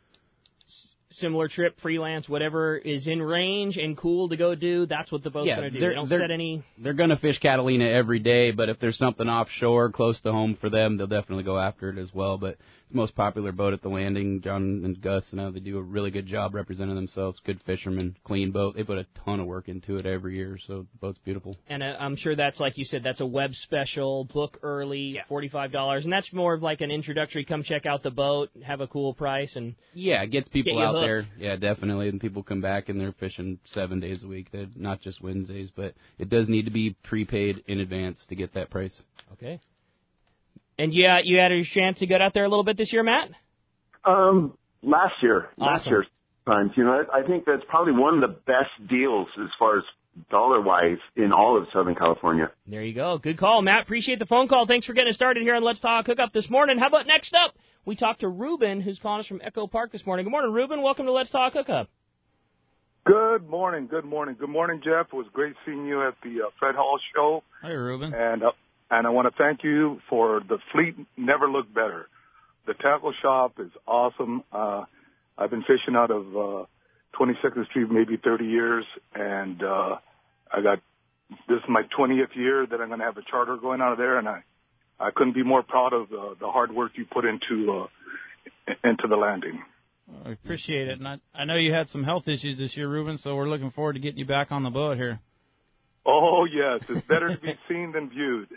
Similar trip, freelance, whatever is in range and cool to go do, that's what the boat's yeah, going to do. They don't set any... They're going to fish Catalina every day, but if there's something offshore close to home for them, they'll definitely go after it as well. But it's the most popular boat at the landing. John and Gus, you know, they do a really good job representing themselves. Good fishermen, clean boat. They put a ton of work into it every year, so the boat's beautiful. And uh, I'm sure that's, like you said, that's a web special, book early, yeah. forty-five dollars. And that's more of like an introductory, come check out the boat, have a cool price. and Yeah, it gets people get out hooked. there. Yeah, definitely. And people come back and they're fishing seven days a week, They're not just Wednesdays. But it does need to be prepaid in advance to get that price. Okay. And yeah, you had a chance to get out there a little bit this year, Matt? Um, last year, awesome. last year times, you know, I think that's probably one of the best deals as far as dollar-wise in all of Southern California. There you go. Good call, Matt. Appreciate the phone call. Thanks for getting us started here on Let's Talk Hookup this morning. How about next up? We talked to Ruben, who's calling us from Echo Park this morning. Good morning, Ruben. Welcome to Let's Talk Hookup. Good morning. Good morning. Good morning, Jeff. It was great seeing you at the uh, Fred Hall show. Hey, Ruben. And uh, and I want to thank you for the fleet never looked better. The tackle shop is awesome. Uh, I've been fishing out of uh, twenty-second Street maybe thirty years, and uh, I got this is my twentieth year that I'm going to have a charter going out of there, and I, I couldn't be more proud of uh, the hard work you put into uh, into the landing. I appreciate it. And I, I know you had some health issues this year, Ruben, so we're looking forward to getting you back on the boat here. Oh, yes. It's better to be seen than viewed.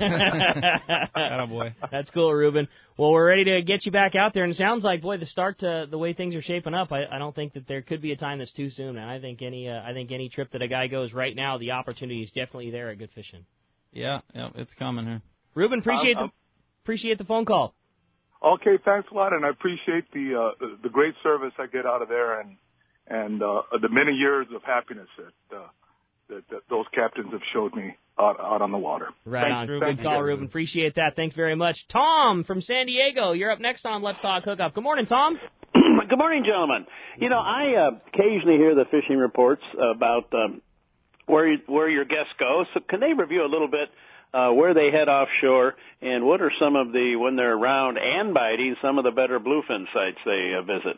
Attaboy. That's cool, Ruben. Well, we're ready to get you back out there, and it sounds like, boy, the start to the way things are shaping up, I, I don't think that there could be a time that's too soon. And I think any uh, I think any trip that a guy goes right now, the opportunity is definitely there at Good Fishing. Yeah, yeah, it's coming here. Ruben, appreciate Um, the appreciate the phone call. Okay, thanks a lot, and I appreciate the uh, the great service I get out of there, and and uh, the many years of happiness that, uh, that that those captains have showed me out, out on the water. Right Thanks, on. Ruben. thank Good call, you. Ruben. Appreciate that. Thanks very much. Tom from San Diego, you're up next on Let's Talk Hookup. Good morning, Tom. Good morning, gentlemen. You know, I uh, occasionally hear the fishing reports about um, where you, where your guests go. So can they review a little bit uh, where they head offshore, and what are some of the, when they're around and biting, some of the better bluefin sites they uh, visit?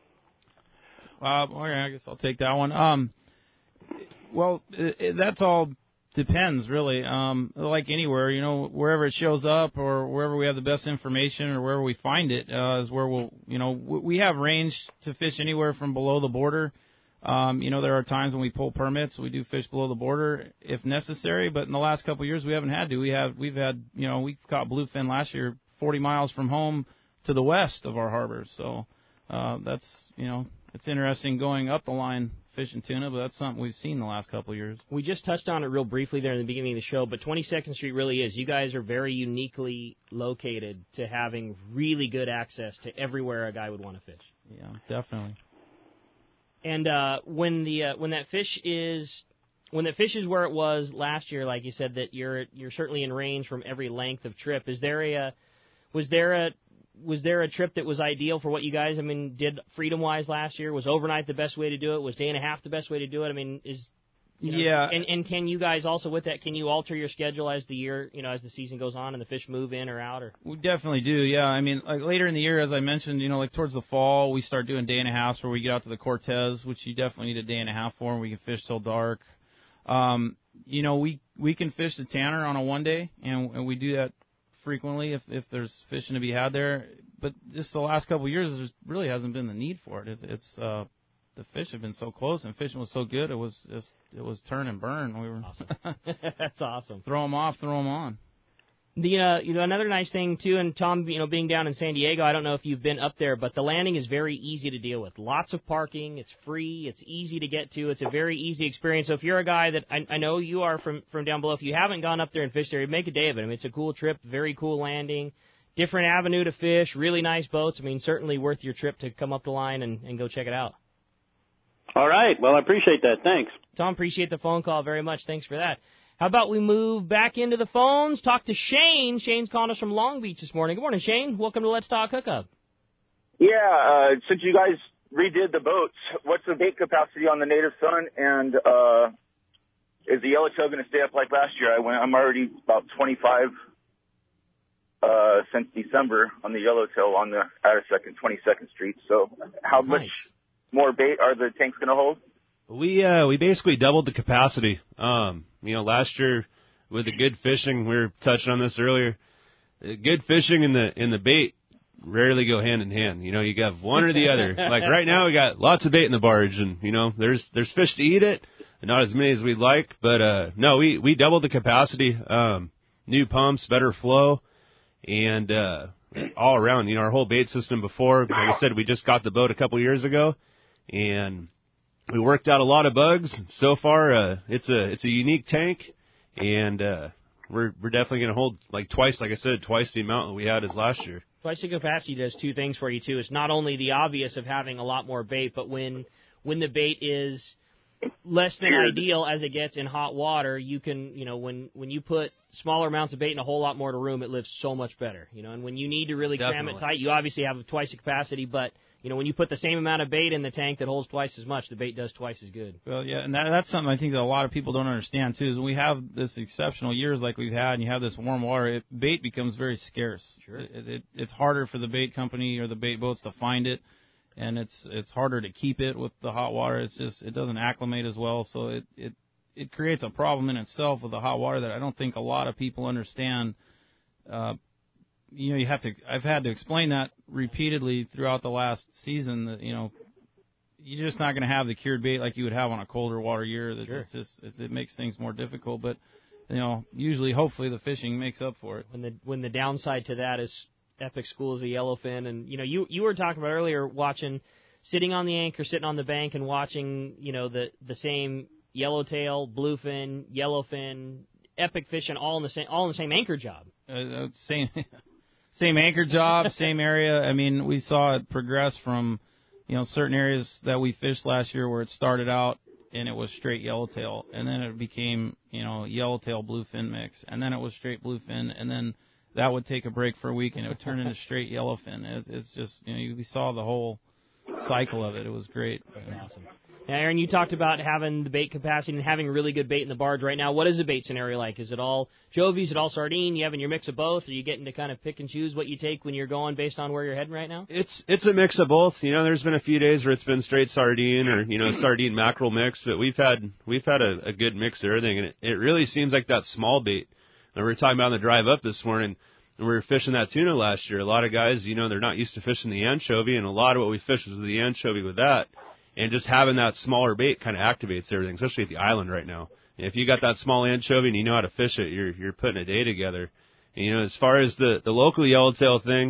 Uh, well, I guess I'll take that one. Um, well, it, it, that's all depends, really. Um, like anywhere, you know, wherever it shows up or wherever we have the best information or wherever we find it uh, is where we'll, you know, we have range to fish anywhere from below the border. Um, you know, there are times when we pull permits, we do fish below the border if necessary, but in the last couple of years we haven't had to. We have, we've had, you know, we caught bluefin last year forty miles from home to the west of our harbor. So uh, that's, you know, it's interesting going up the line fishing tuna, but that's something we've seen the last couple of years. We just touched on it real briefly there in the beginning of the show, but twenty-second Street really is. You guys are very uniquely located to having really good access to everywhere a guy would want to fish. Yeah, definitely. And uh, when the uh, when that fish is when that fish is where it was last year, like you said, that you're you're certainly in range from every length of trip. Is there a uh, was there a was there a trip that was ideal for what you guys, I mean, did freedom-wise last year? Was overnight the best way to do it? Was day and a half the best way to do it? I mean, is you know, yeah. And and can you guys also with that? Can you alter your schedule as the year, you know, as the season goes on and the fish move in or out? Or we definitely do. Yeah, I mean, like later in the year, as I mentioned, you know, like towards the fall, we start doing day and a halves where we get out to the Cortez, which you definitely need a day and a half for, and we can fish till dark. Um, you know, we we can fish the Tanner on a one day, and, and we do that frequently if if there's fishing to be had there. But just the last couple of years, there really hasn't been the need for it. it it's uh, the fish have been so close, and fishing was so good. It was just it was turn and burn. We were awesome. That's awesome. Throw them off, throw them on. The uh, you know another nice thing too, and Tom, you know, being down in San Diego, I don't know if you've been up there, but the landing is very easy to deal with. Lots of parking. It's free. It's easy to get to. It's a very easy experience. So if you're a guy that I, I know you are from from down below, if you haven't gone up there and fished there, make a day of it. I mean, it's a cool trip, very cool landing. Different avenue to fish, really nice boats. I mean, certainly worth your trip to come up the line and, and go check it out. All right. Well, I appreciate that. Thanks. Tom, appreciate the phone call very much. Thanks for that. How about we move back into the phones, talk to Shane. Shane's calling us from Long Beach this morning. Good morning, Shane. Welcome to Let's Talk Hookup. Yeah, uh, since you guys redid the boats, what's the bait capacity on the Native Son? And uh, is the yellowtail going to stay up like last year? I went, I'm already about twenty-five Uh, since December on the yellowtail on the Attasec and twenty-second Street. So how Nice. much more bait are the tanks going to hold? We uh we basically doubled the capacity. Um, you know, last year with the good fishing, we were touching on this earlier. Uh, Good fishing and the in the bait rarely go hand in hand. You know, you got one or the other. Like right now, we got lots of bait in the barge, and you know, there's there's fish to eat it, not as many as we'd like. But uh no, we we doubled the capacity. Um, new pumps, better flow. And uh, all around, you know, our whole bait system before, like I said, we just got the boat a couple years ago, and we worked out a lot of bugs. So far, uh, it's a it's a unique tank, and uh, we're we're definitely going to hold like twice, like I said, twice the amount that we had as last year. Twice the capacity does two things for you too. It's not only the obvious of having a lot more bait, but when when the bait is less than ideal as it gets in hot water, you can, you know, when, when you put smaller amounts of bait and a whole lot more to room, it lives so much better, you know, and when you need to really Definitely. cram it tight, you obviously have twice the capacity, but, you know, when you put the same amount of bait in the tank that holds twice as much, the bait does twice as good. Well, yeah, and that, that's something I think that a lot of people don't understand, too, is when we have this exceptional years like we've had and you have this warm water, it, bait becomes very scarce. Sure. It, it, it's harder for the bait company or the bait boats to find it. And it's it's harder to keep it with the hot water. It's just it doesn't acclimate as well, so it, it it creates a problem in itself with the hot water that I don't think a lot of people understand. Uh, you know, you have to. I've had to explain that repeatedly throughout the last season. That you know, you're just not going to have the cured bait like you would have on a colder water year. That Sure. It's just it, it makes things more difficult. But you know, usually, hopefully, the fishing makes up for it. When the when the downside to that is epic schools of yellowfin, and you know, you you were talking about earlier watching, sitting on the anchor, sitting on the bank, and watching, you know, the the same yellowtail, bluefin, yellowfin, epic fishing all in the same all in the same anchor job. Uh, same same anchor job, same area. I mean, we saw it progress from, you know, certain areas that we fished last year where it started out and it was straight yellowtail, and then it became, you know, yellowtail bluefin mix, and then it was straight bluefin, and then that would take a break for a week and it would turn into straight yellowfin. It, it's just, you know, we saw the whole cycle of it. It was great. That's awesome. Now, Aaron, you talked about having the bait capacity and having really good bait in the barge right now. What is the bait scenario like? Is it all Jovies? Is it all sardine? You having your mix of both? Are you getting to kind of pick and choose what you take when you're going based on where you're heading right now? It's it's a mix of both. You know, there's been a few days where it's been straight sardine or, you know, sardine mackerel mix, but we've had we've had a, a good mix of everything, and it, it really seems like that small bait. And we were talking about on the drive up this morning, and we were fishing that tuna last year. A lot of guys, you know, they're not used to fishing the anchovy, and a lot of what we fished was the anchovy with that. And just having that smaller bait kind of activates everything, especially at the island right now. And if you got that small anchovy and you know how to fish it, you're you're putting a day together. And, you know, as far as the the local yellowtail thing,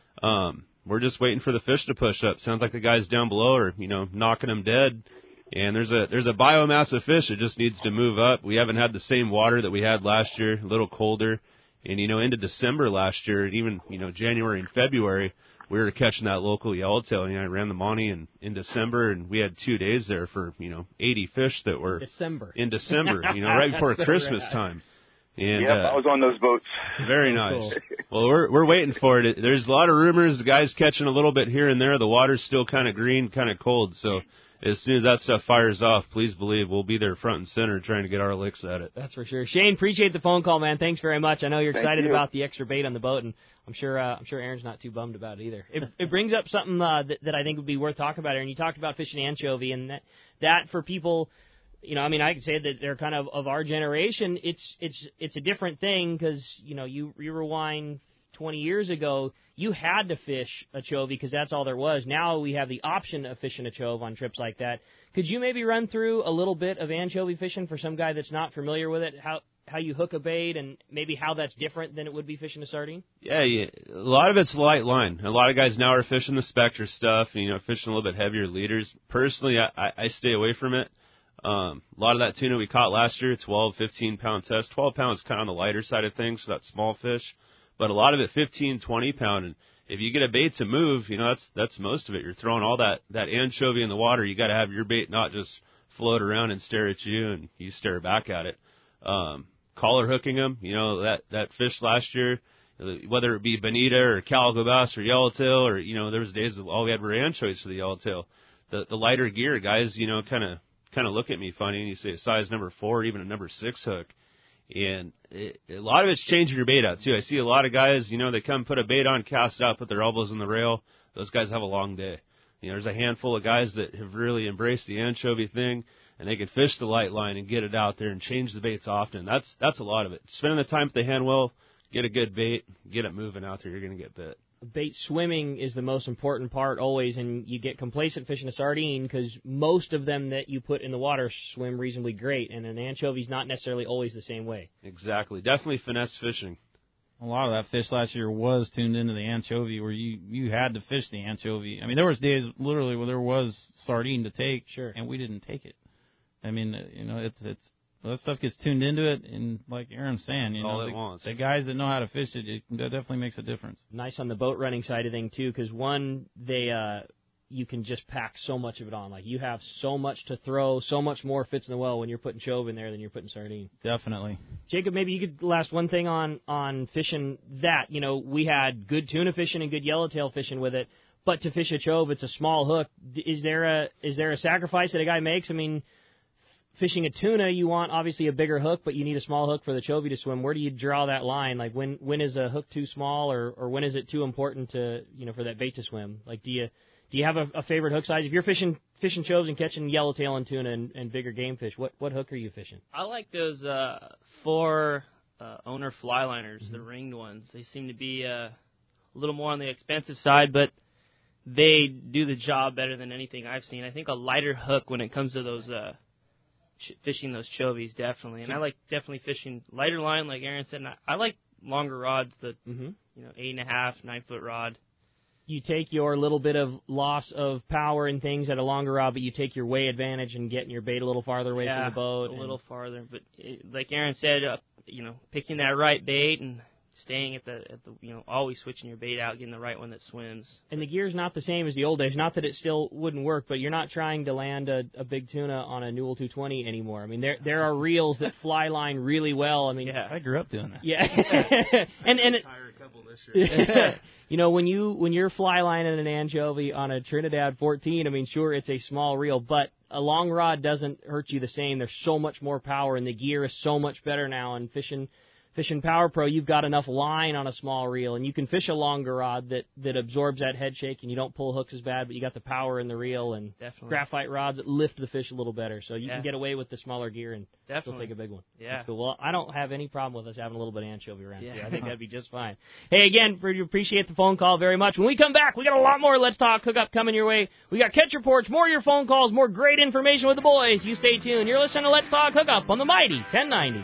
um, we're just waiting for the fish to push up. Sounds like the guys down below are, you know, knocking them dead. And there's a there's a biomass of fish that just needs to move up. We haven't had the same water that we had last year, a little colder. And, you know, into December last year, and even, you know, January and February, we were catching that local yellowtail. You know, I ran the Monty in, in December, and we had two days there for, you know, eighty fish that were December. in December, you know, right before so Christmas rad. time. And, Yep, uh, I was on those boats. Very nice. Well, we're we're waiting for it. There's a lot of rumors. The guys catching a little bit here and there. The water's still kind of green, kind of cold. So as soon as that stuff fires off, please believe we'll be there front and center trying to get our licks at it. That's for sure. Shane, appreciate the phone call, man. Thanks very much. I know you're Thank excited you. about the extra bait on the boat, and I'm sure uh, I'm sure Aaron's not too bummed about it either. It, it brings up something uh, that, that I think would be worth talking about, Aaron. You talked about fishing anchovy, and that, that for people, you know, I mean, I could say that they're kind of of our generation. It's it's it's a different thing because, you know, you, you rewind twenty years ago, you had to fish a chovy because that's all there was. Now we have the option of fishing a chove on trips like that. Could you maybe run through a little bit of anchovy fishing for some guy that's not familiar with it, how how you hook a bait and maybe how that's different than it would be fishing a sardine? Yeah, yeah, a lot of it's light line. A lot of guys now are fishing the Spectre stuff, and, you know, fishing a little bit heavier leaders. Personally, I, I, I stay away from it. Um, a lot of that tuna we caught last year, twelve, fifteen pound test. twelve pounds kind of on the lighter side of things for that small fish, but a lot of it fifteen, twenty pound. And if you get a bait to move, you know, that's that's most of it. You're throwing all that, that anchovy in the water. You got to have your bait not just float around and stare at you and you stare back at it. Um, collar hooking them, you know, that, that fish last year, whether it be bonita or calico bass or yellowtail, or, you know, there was days of all we had were anchovies for the yellowtail. The, the lighter gear guys, you know, kind of, kind of look at me funny and you say a size number four, or even a number six hook. And it, a lot of it's changing your bait out, too. I see a lot of guys, you know, they come put a bait on, cast it out, put their elbows in the rail. Those guys have a long day. You know, there's a handful of guys that have really embraced the anchovy thing, and they can fish the light line and get it out there and change the baits often. That's that's a lot of it. Spending the time at the hand well, get a good bait, get it moving out there, you're going to get bit. Bait swimming is the most important part always, and you get complacent fishing a sardine because most of them that you put in the water swim reasonably great, and an anchovy's not necessarily always the same way. Exactly. Definitely finesse fishing. A lot of that fish last year was tuned into the anchovy where you, you had to fish the anchovy. I mean, there was days literally where there was sardine to take, sure, and we didn't take it. I mean, you know, it's it's that stuff gets tuned into it, and like Aaron's saying, you That's all know, it the, wants. the guys that know how to fish it, it that definitely makes a difference. Nice on the boat running side of thing too, because one, they uh, you can just pack so much of it on. Like you have so much to throw, so much more fits in the well when you're putting chove in there than you're putting sardine. Definitely. Jacob, maybe you could last one thing on on fishing that. You know, we had good tuna fishing and good yellowtail fishing with it, but to fish a chove, it's a small hook. Is there a is there a sacrifice that a guy makes? I mean, fishing a tuna, you want obviously a bigger hook, but you need a small hook for the chovy to swim. Where do you draw that line? Like when when is a hook too small, or, or when is it too important to, you know, for that bait to swim? Like do you do you have a, a favorite hook size? If you're fishing fishing choves and catching yellowtail and tuna and, and bigger game fish, what what hook are you fishing? I like those uh, four uh, owner fly liners, mm-hmm. the ringed ones. They seem to be uh, a little more on the expensive side, but they do the job better than anything I've seen. I think a lighter hook when it comes to those uh, sh- fishing those chovies, definitely. And I like definitely fishing lighter line, like Aaron said. And I, I like longer rods, the mm-hmm. you know eight and a half, nine foot rod. You take your little bit of loss of power and things at a longer rod, but you take your way advantage and getting your bait a little farther away yeah, from the boat. a and... little farther. But it, like Aaron said, uh, you know, picking that right bait and staying at the, at the, you know, always switching your bait out, getting the right one that swims. And the gear's not the same as the old days. Not that it still wouldn't work, but you're not trying to land a, a big tuna on a Newell two twenty anymore. I mean, there there are reels that fly line really well. I mean, yeah, I grew up doing that. Yeah, and and it, you know, when you when you're fly lining an anchovy on a Trinidad fourteen, I mean, sure, it's a small reel, but a long rod doesn't hurt you the same. There's so much more power, and the gear is so much better now. And fishing. Fishing Power Pro, you've got enough line on a small reel, and you can fish a longer rod that, that absorbs that head shake, and you don't pull hooks as bad, but you got the power in the reel, and Definitely. graphite rods that lift the fish a little better. So you yeah. can get away with the smaller gear and Definitely. still take a big one. Yeah. That's cool. Well, I don't have any problem with us having a little bit of anchovy around yeah. here. I think that'd be just fine. Hey, again, we appreciate the phone call very much. When we come back, we got a lot more Let's Talk Hookup coming your way. We got catch reports, more of your phone calls, more great information with the boys. You stay tuned. You're listening to Let's Talk Hookup on the Mighty ten ninety.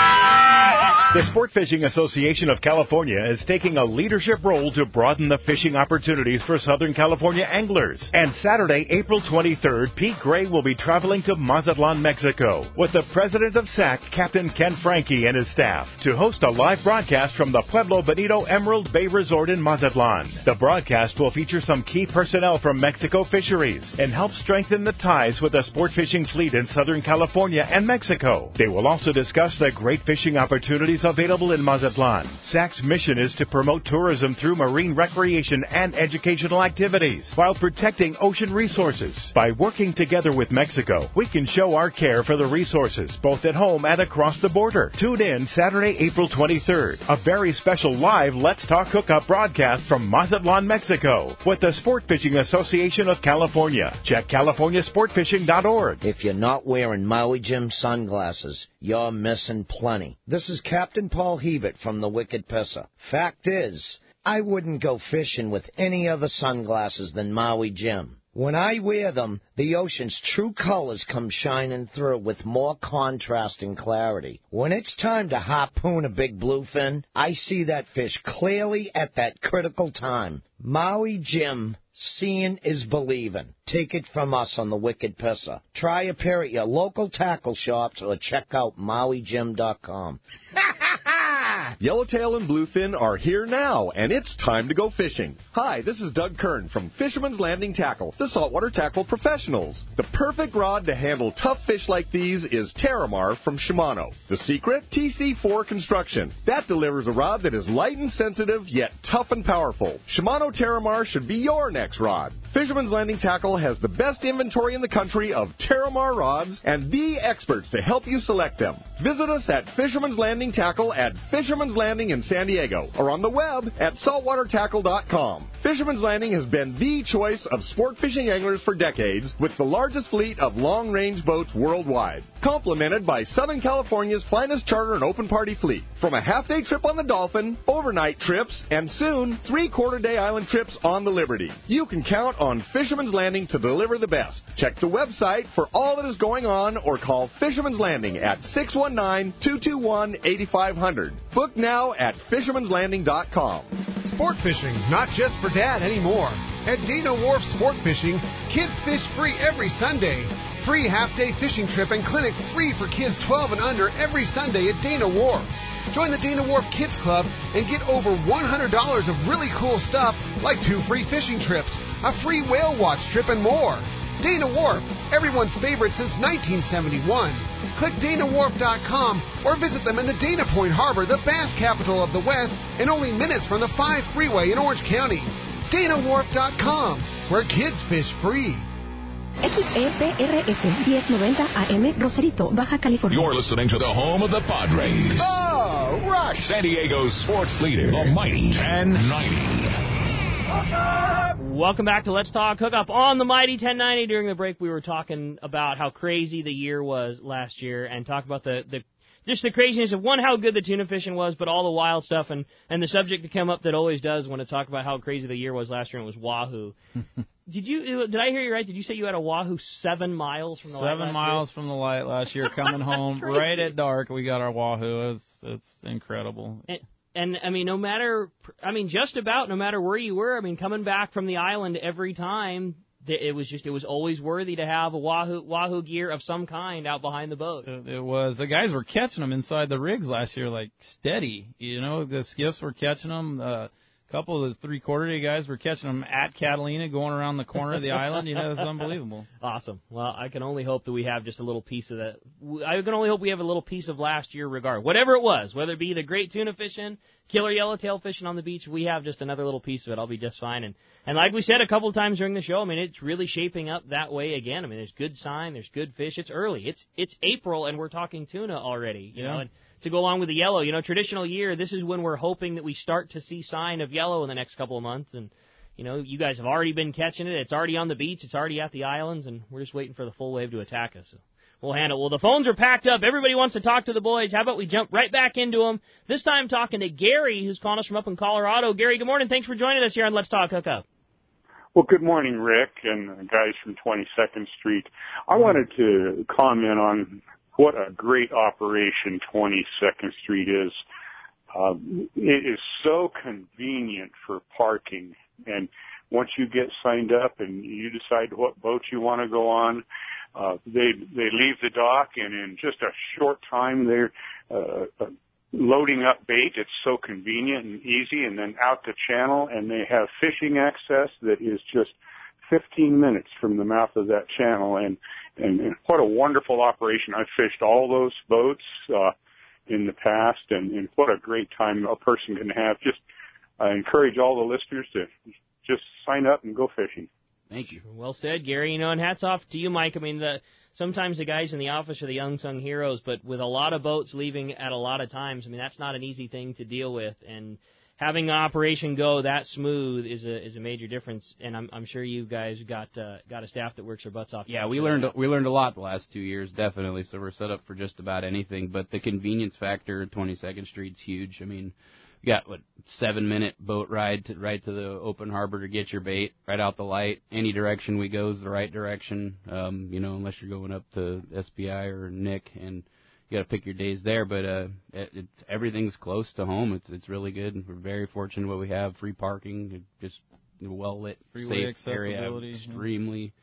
The Sport Fishing Association of California is taking a leadership role to broaden the fishing opportunities for Southern California anglers. And Saturday, April twenty-third, Pete Gray will be traveling to Mazatlan, Mexico, with the president of S A C, Captain Ken Frankie, and his staff, to host a live broadcast from the Pueblo Bonito Emerald Bay Resort in Mazatlan. The broadcast will feature some key personnel from Mexico Fisheries and help strengthen the ties with the sport fishing fleet in Southern California and Mexico. They will also discuss the great fishing opportunities available in Mazatlan. S A C's mission is to promote tourism through marine recreation and educational activities while protecting ocean resources. By working together with Mexico, we can show our care for the resources both at home and across the border. Tune in Saturday, April twenty-third, a very special live Let's Talk Hookup broadcast from Mazatlan, Mexico, with the Sport Fishing Association of California. Check California Sport Fishing dot org. If you're not wearing Maui Jim sunglasses, you're missing plenty. This is Captain Paul Hebert from the Wicked Pisser. Fact is, I wouldn't go fishing with any other sunglasses than Maui Jim. When I wear them, the ocean's true colors come shining through with more contrast and clarity. When it's time to harpoon a big bluefin, I see that fish clearly at that critical time. Maui Jim, seeing is believing. Take it from us on the Wicked Pisser. Try a pair at your local tackle shops or check out Maui Jim dot com. Yellowtail and Bluefin are here now, and it's time to go fishing. Hi, this is Doug Kern from Fisherman's Landing Tackle, the saltwater tackle professionals. The perfect rod to handle tough fish like these is Terramar from Shimano. The secret? T C four construction. That delivers a rod that is light and sensitive, yet tough and powerful. Shimano Terramar should be your next rod. Fisherman's Landing Tackle has the best inventory in the country of Terramar rods and the experts to help you select them. Visit us at Fisherman's Landing Tackle at Fisherman's Landing in San Diego or on the web at saltwater tackle dot com. Fisherman's Landing has been the choice of sport fishing anglers for decades with the largest fleet of long-range boats worldwide, complemented by Southern California's finest charter and open party fleet. From a half-day trip on the Dolphin, overnight trips, and soon three-quarter-day island trips on the Liberty, you can count on Fisherman's Landing to deliver the best. Check the website for all that is going on or call Fisherman's Landing at six one nine, two two one, eight five zero zero. Book now at fishermans landing dot com. Sport fishing, not just for dad anymore. At Dana Wharf Sport Fishing, kids fish free every Sunday. Free half-day fishing trip and clinic free for kids twelve and under every Sunday at Dana Wharf. Join the Dana Wharf Kids Club and get over one hundred dollars of really cool stuff like two free fishing trips, a free whale watch trip, and more. Dana Wharf, everyone's favorite since nineteen seventy-one. Click Dana Wharf dot com or visit them in the Dana Point Harbor, the bass capital of the West, and only minutes from the five freeway in Orange County. Dana Wharf dot com, where kids fish free. X E P R S ten ninety A M Rosarito, Baja California. You're listening to the home of the Padres. Oh, rush! San Diego's sports leader, the Mighty ten ninety. Welcome back to Let's Talk Hookup on the Mighty ten ninety. During the break, we were talking about how crazy the year was last year and talk about the, the just the craziness of, one, how good the tuna fishing was, but all the wild stuff, and, and the subject that came up that always does when I talk about how crazy the year was last year, and it was wahoo. Did you? Did I hear you right? Did you say you had a wahoo seven miles from the light Seven last miles year? from the light last year, coming home crazy. right at dark. We got our wahoo. It's, it's incredible. And, and, I mean, no matter, I mean, just about no matter where you were, I mean, coming back from the island every time, it was just, it was always worthy to have a wahoo, wahoo gear of some kind out behind the boat. It, it was. The guys were catching them inside the rigs last year, like steady. You know, the skiffs were catching them. Uh, A couple of the three-quarter day guys were catching them at Catalina, going around the corner of the island. You know, it's unbelievable. Awesome. Well, I can only hope that we have just a little piece of that. I can only hope we have a little piece of last year regard. Whatever it was, whether it be the great tuna fishing, killer yellowtail fishing on the beach, we have just another little piece of it. I'll be just fine. And, and like we said a couple of times during the show, I mean, it's really shaping up that way again. I mean, there's good sign, there's good fish. It's early. It's it's April, and we're talking tuna already, you Yeah. know. And, to go along with the yellow, you know, traditional year, this is when we're hoping that we start to see sign of yellow in the next couple of months. And, you know, you guys have already been catching it. It's already on the beach. It's already at the islands, and we're just waiting for the full wave to attack us. So we'll handle it. Well, the phones are packed up. Everybody wants to talk to the boys. How about we jump right back into them? This time talking to Gary, who's calling us from up in Colorado. Gary, good morning. Thanks for joining us here on Let's Talk Hookup. Well, good morning, Rick, and the guys from twenty-second Street. I wanted to comment on what a great operation twenty-second Street is. Uh, it is so convenient for parking. And once you get signed up and you decide what boat you want to go on, uh, they they leave the dock, and in just a short time they're uh, loading up bait. It's so convenient and easy, and then out the channel, and they have fishing access that is just fifteen minutes from the mouth of that channel. And And, and what a wonderful operation. I've fished all those boats uh, in the past, and, and what a great time a person can have. Just I encourage all the listeners to just sign up and go fishing. Thank you. Well said, Gary. You know, and hats off to you, Mike. I mean, the sometimes the guys in the office are the unsung heroes, but with a lot of boats leaving at a lot of times, I mean, that's not an easy thing to deal with. And having the operation go that smooth is a is a major difference, and I'm I'm sure you guys got uh, got a staff that works their butts off. Yeah, we learned we learned a lot the last two years, definitely. So we're set up for just about anything. But the convenience factor at twenty-second Street's huge. I mean, we got what seven minute boat ride to right to the open harbor to get your bait right out the light. Any direction we go is the right direction. Um, you know, unless you're going up to S P I or Nick and you got to pick your days there, but uh, it, it's everything's close to home. It's it's really good. And we're very fortunate what we have: free parking, just well lit, safe area, extremely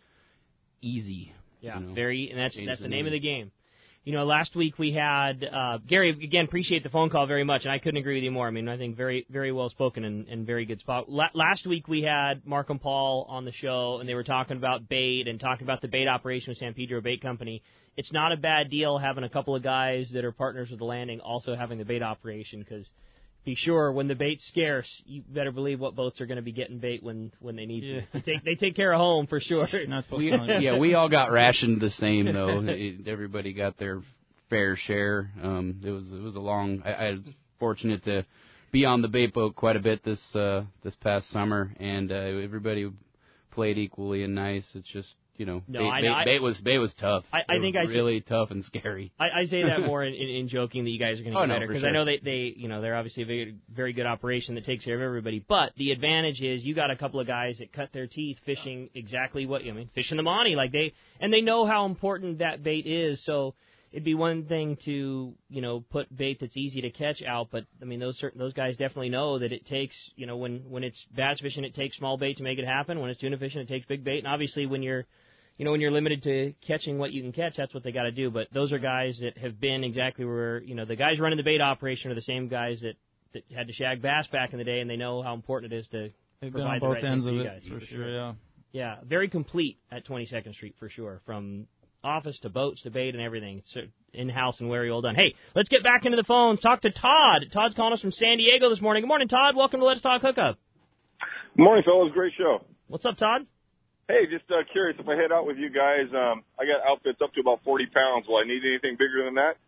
easy. Yeah, you know, very, and that's change that's the the name name. of the game. You know, last week we had uh, Gary. Again, appreciate the phone call very much, and I couldn't agree with you more. I mean, I think very very well spoken and, and very good spot. La- last week we had Mark and Paul on the show, and they were talking about bait and talking about the bait operation with San Pedro Bait Company. It's not a bad deal having a couple of guys that are partners with the landing also having the bait operation, because be sure when the bait's scarce, you better believe what boats are going to be getting bait when, when they need Yeah. to. They take, they take care of home for sure. We, yeah, we all got rationed the same though. It, everybody got their fair share. Um, it was it was a long. I, I was fortunate to be on the bait boat quite a bit this uh, this past summer, and uh, everybody played equally and nice. It's just. You know, No, bait, I- bait, I- bait was bait was tough. I- I It think was I said- really tough and scary. I, I say that more in, in, in joking that you guys are going to Oh, get no, better, for because sure. I know they, they, you know, they're obviously a very, very good operation that takes care of everybody. But the advantage is you got a couple of guys that cut their teeth fishing exactly what I mean, fishing the Monty, like they, and they know how important that bait is. So it'd be one thing to, you know, put bait that's easy to catch out, but I mean those certain those guys definitely know that it takes, you know, when when it's bass fishing, it takes small bait to make it happen. When it's tuna fishing, it takes big bait, and obviously when you're You know, when you're limited to catching what you can catch, that's what they got to do. But those are guys that have been exactly where, you know, the guys running the bait operation are the same guys that, that had to shag bass back in the day, and they know how important it is to They've been provide on both the right ends thing of for you it, guys. for sure, yeah. Yeah, very complete at twenty-second Street for sure, from office to boats to bait and everything. It's in-house and very well done. Hey, let's get back into the phones. Talk to Todd. Todd's calling us from San Diego this morning. Good morning, Todd. Welcome to Let's Talk Hookup. Good morning, fellas. Great show. What's up, Todd? Hey, just uh, curious, if I head out with you guys, um, I got outfits up to about forty pounds. Will I need anything bigger than that?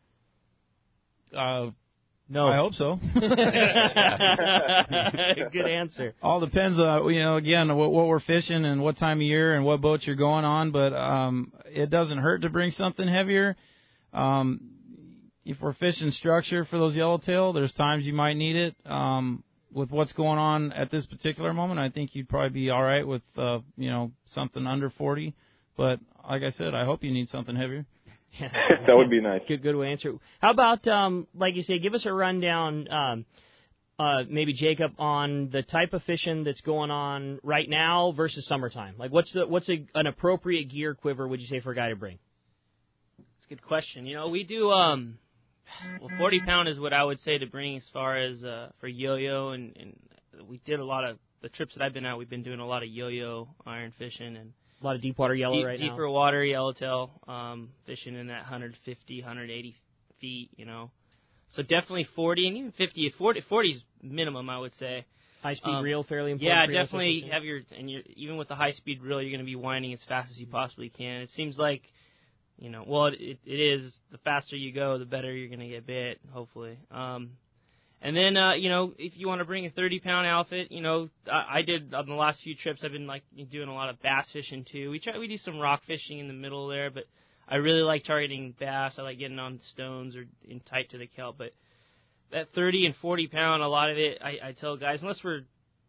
Uh, no. I hope so. Good answer. All depends, uh, you know, again, what, what we're fishing and what time of year and what boats you're going on. But um, it doesn't hurt to bring something heavier. Um, if we're fishing structure for those yellowtail, there's times you might need it. Um, with what's going on at this particular moment, I think you'd probably be all right with, uh, you know, something under forty. But like I said, I hope you need something heavier. That would be nice. Good, good way to answer. How about, um, like you say, give us a rundown, um, uh, maybe Jacob, on the type of fishing that's going on right now versus summertime. Like, what's the what's a, an appropriate gear quiver would you say for a guy to bring? That's a good question. You know, we do. Um, well, forty pound is what I would say to bring as far as uh, for yo-yo, and, and we did a lot of the trips that I've been out. We've been doing a lot of yo-yo iron fishing and a lot of deep water yellow deep, right deeper now. Deeper water yellowtail, um, fishing in that one fifty, one eighty feet. You know, so definitely forty and even fifty. forty, forty is minimum, I would say. High speed um, reel, fairly important. Yeah, for definitely fishing. have your and your even with the high speed reel, you're going to be winding as fast as you possibly can. It seems like, you know, well, it, it is. The faster you go, the better you're going to get bit, hopefully. Um, and then, uh, you know, if you want to bring a thirty pound outfit, you know, I, I did on the last few trips. I've been like doing a lot of bass fishing too. We try we do some rock fishing in the middle there, but I really like targeting bass. I like getting on stones or in tight to the kelp. But that thirty and forty pound, a lot of it, I, I tell guys, unless we're,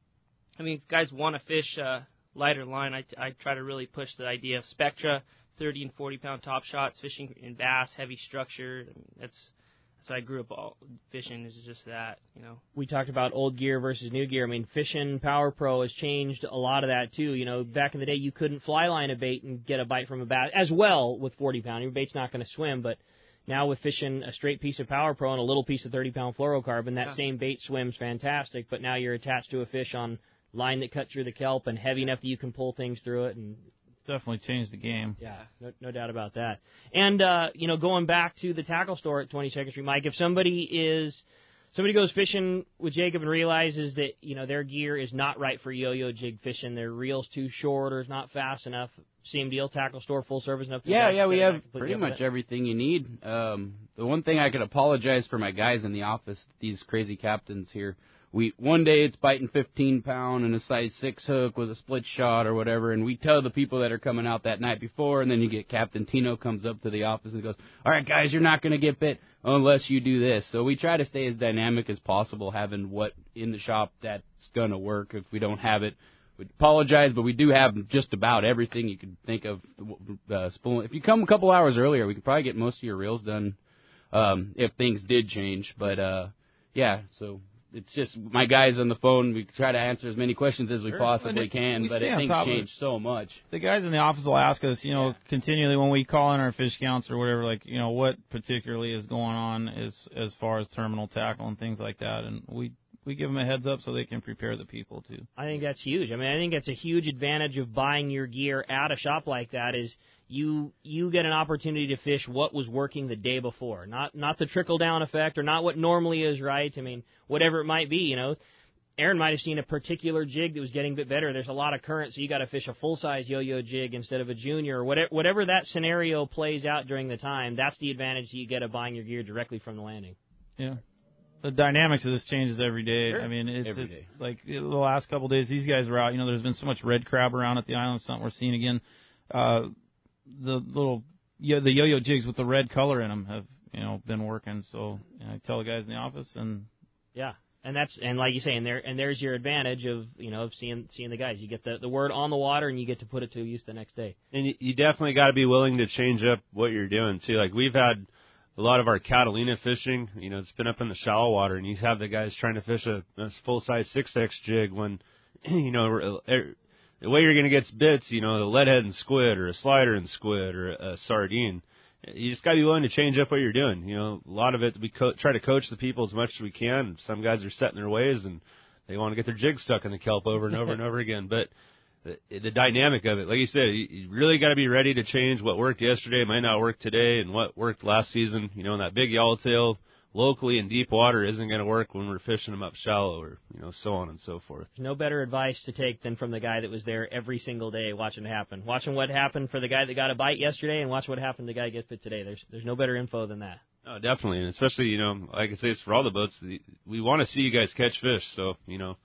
I mean, if guys want to fish uh, lighter line, I, I try to really push the idea of Spectra. thirty and forty pound top shots, fishing in bass, heavy structure. I mean, that's that's how I grew up all fishing, is just that, you know. We talked about old gear versus new gear. I mean, fishing Power Pro has changed a lot of that too. You know, back in the day you couldn't fly line a bait and get a bite from a bass as well with forty pound. Your bait's not going to swim, but now with fishing a straight piece of Power Pro and a little piece of thirty pound fluorocarbon, that yeah. same bait swims fantastic, but now you're attached to a fish on line that cuts through the kelp and heavy enough that you can pull things through it, and definitely changed the game. Yeah, no, no doubt about that. And, uh, you know, going back to the tackle store at twenty-second Street, Mike, if somebody is, somebody goes fishing with Jacob and realizes that, you know, their gear is not right for yo-yo jig fishing, their reel's too short or is not fast enough, same deal, tackle store, full service enough? Yeah, yeah, we have pretty much everything you need. Um, the one thing I could apologize for my guys in the office, these crazy captains here. We one day it's biting fifteen pound and a size six hook with a split shot or whatever, and we tell the people that are coming out that night before, and then you get Captain Tino comes up to the office and goes, all right, guys, you're not going to get bit unless you do this. So we try to stay as dynamic as possible, having what in the shop that's going to work. If we don't have it, we apologize, but we do have just about everything you could think of. Uh, spool. If you come a couple hours earlier, we could probably get most of your reels done um, if things did change. But, uh, yeah, so it's just my guys on the phone. We try to answer as many questions as we sure. possibly can, we but it, things change so much. The guys in the office will ask us, you know, yeah. continually when we call in our fish counts or whatever, like, you know, what particularly is going on as as far as terminal tackle and things like that, and we we give them a heads up so they can prepare the people too. I think that's huge. I mean, I think that's a huge advantage of buying your gear at a shop like that is you you get an opportunity to fish what was working the day before, not not the trickle down effect or not what normally is right. I mean, whatever it might be, you know. Aaron might have seen a particular jig that was getting a bit better. There's a lot of current, so you got to fish a full-size yo-yo jig instead of a junior. Or whatever, whatever that scenario plays out during the time, that's the advantage that you get of buying your gear directly from the landing. Yeah. The dynamics of this changes every day. Sure. I mean, it's, every it's day. like the last couple of days, these guys were out. You know, there's been so much red crab around at the island, something we're seeing again. Uh, the little, yeah, the yo-yo jigs with the red color in them have, you know, been working. So you know, I tell the guys in the office, and yeah, and that's and like you say, and there and there's your advantage of you know of seeing seeing the guys. You get the the word on the water, and you get to put it to use the next day. And you, you definitely got to be willing to change up what you're doing too. Like we've had a lot of our Catalina fishing, you know, it's been up in the shallow water, and you have the guys trying to fish a, a full-size six X jig when, you know, the way you're going to get bits, you know, the leadhead and squid or a slider and squid or a sardine. You just got to be willing to change up what you're doing. You know, a lot of it, we co- try to coach the people as much as we can. Some guys are set in their ways, and they want to get their jig stuck in the kelp over and over and over again. But the, the dynamic of it, like you said, you, you really got to be ready to change. What worked yesterday might not work today, and what worked last season, you know, in that big yellowtail locally in deep water isn't going to work when we're fishing them up shallow, or, you know, so on and so forth. There's no better advice to take than from the guy that was there every single day watching it happen. Watching what happened for the guy that got a bite yesterday and watch what happened to the guy that gets bit today. There's there's no better info than that. Oh, definitely, and especially, you know, like I say, it's for all the boats. We want to see you guys catch fish, so, you know,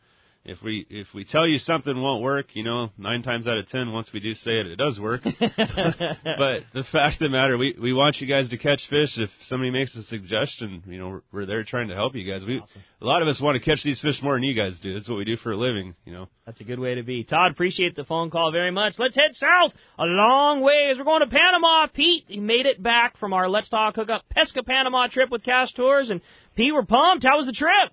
if we if we tell you something won't work, you know, nine times out of ten, once we do say it, it does work. But the fact of the matter, we we want you guys to catch fish. If somebody makes a suggestion, you know, we're, we're there trying to help you guys. We awesome. A lot of us want to catch these fish more than you guys do. That's what we do for a living, you know. That's a good way to be. Todd, appreciate the phone call very much. Let's head south a long ways. We're going to Panama. Pete, he made it back from our Let's Talk Hookup Pesca Panama trip with Cast Tours. And, Pete, we're pumped. How was the trip?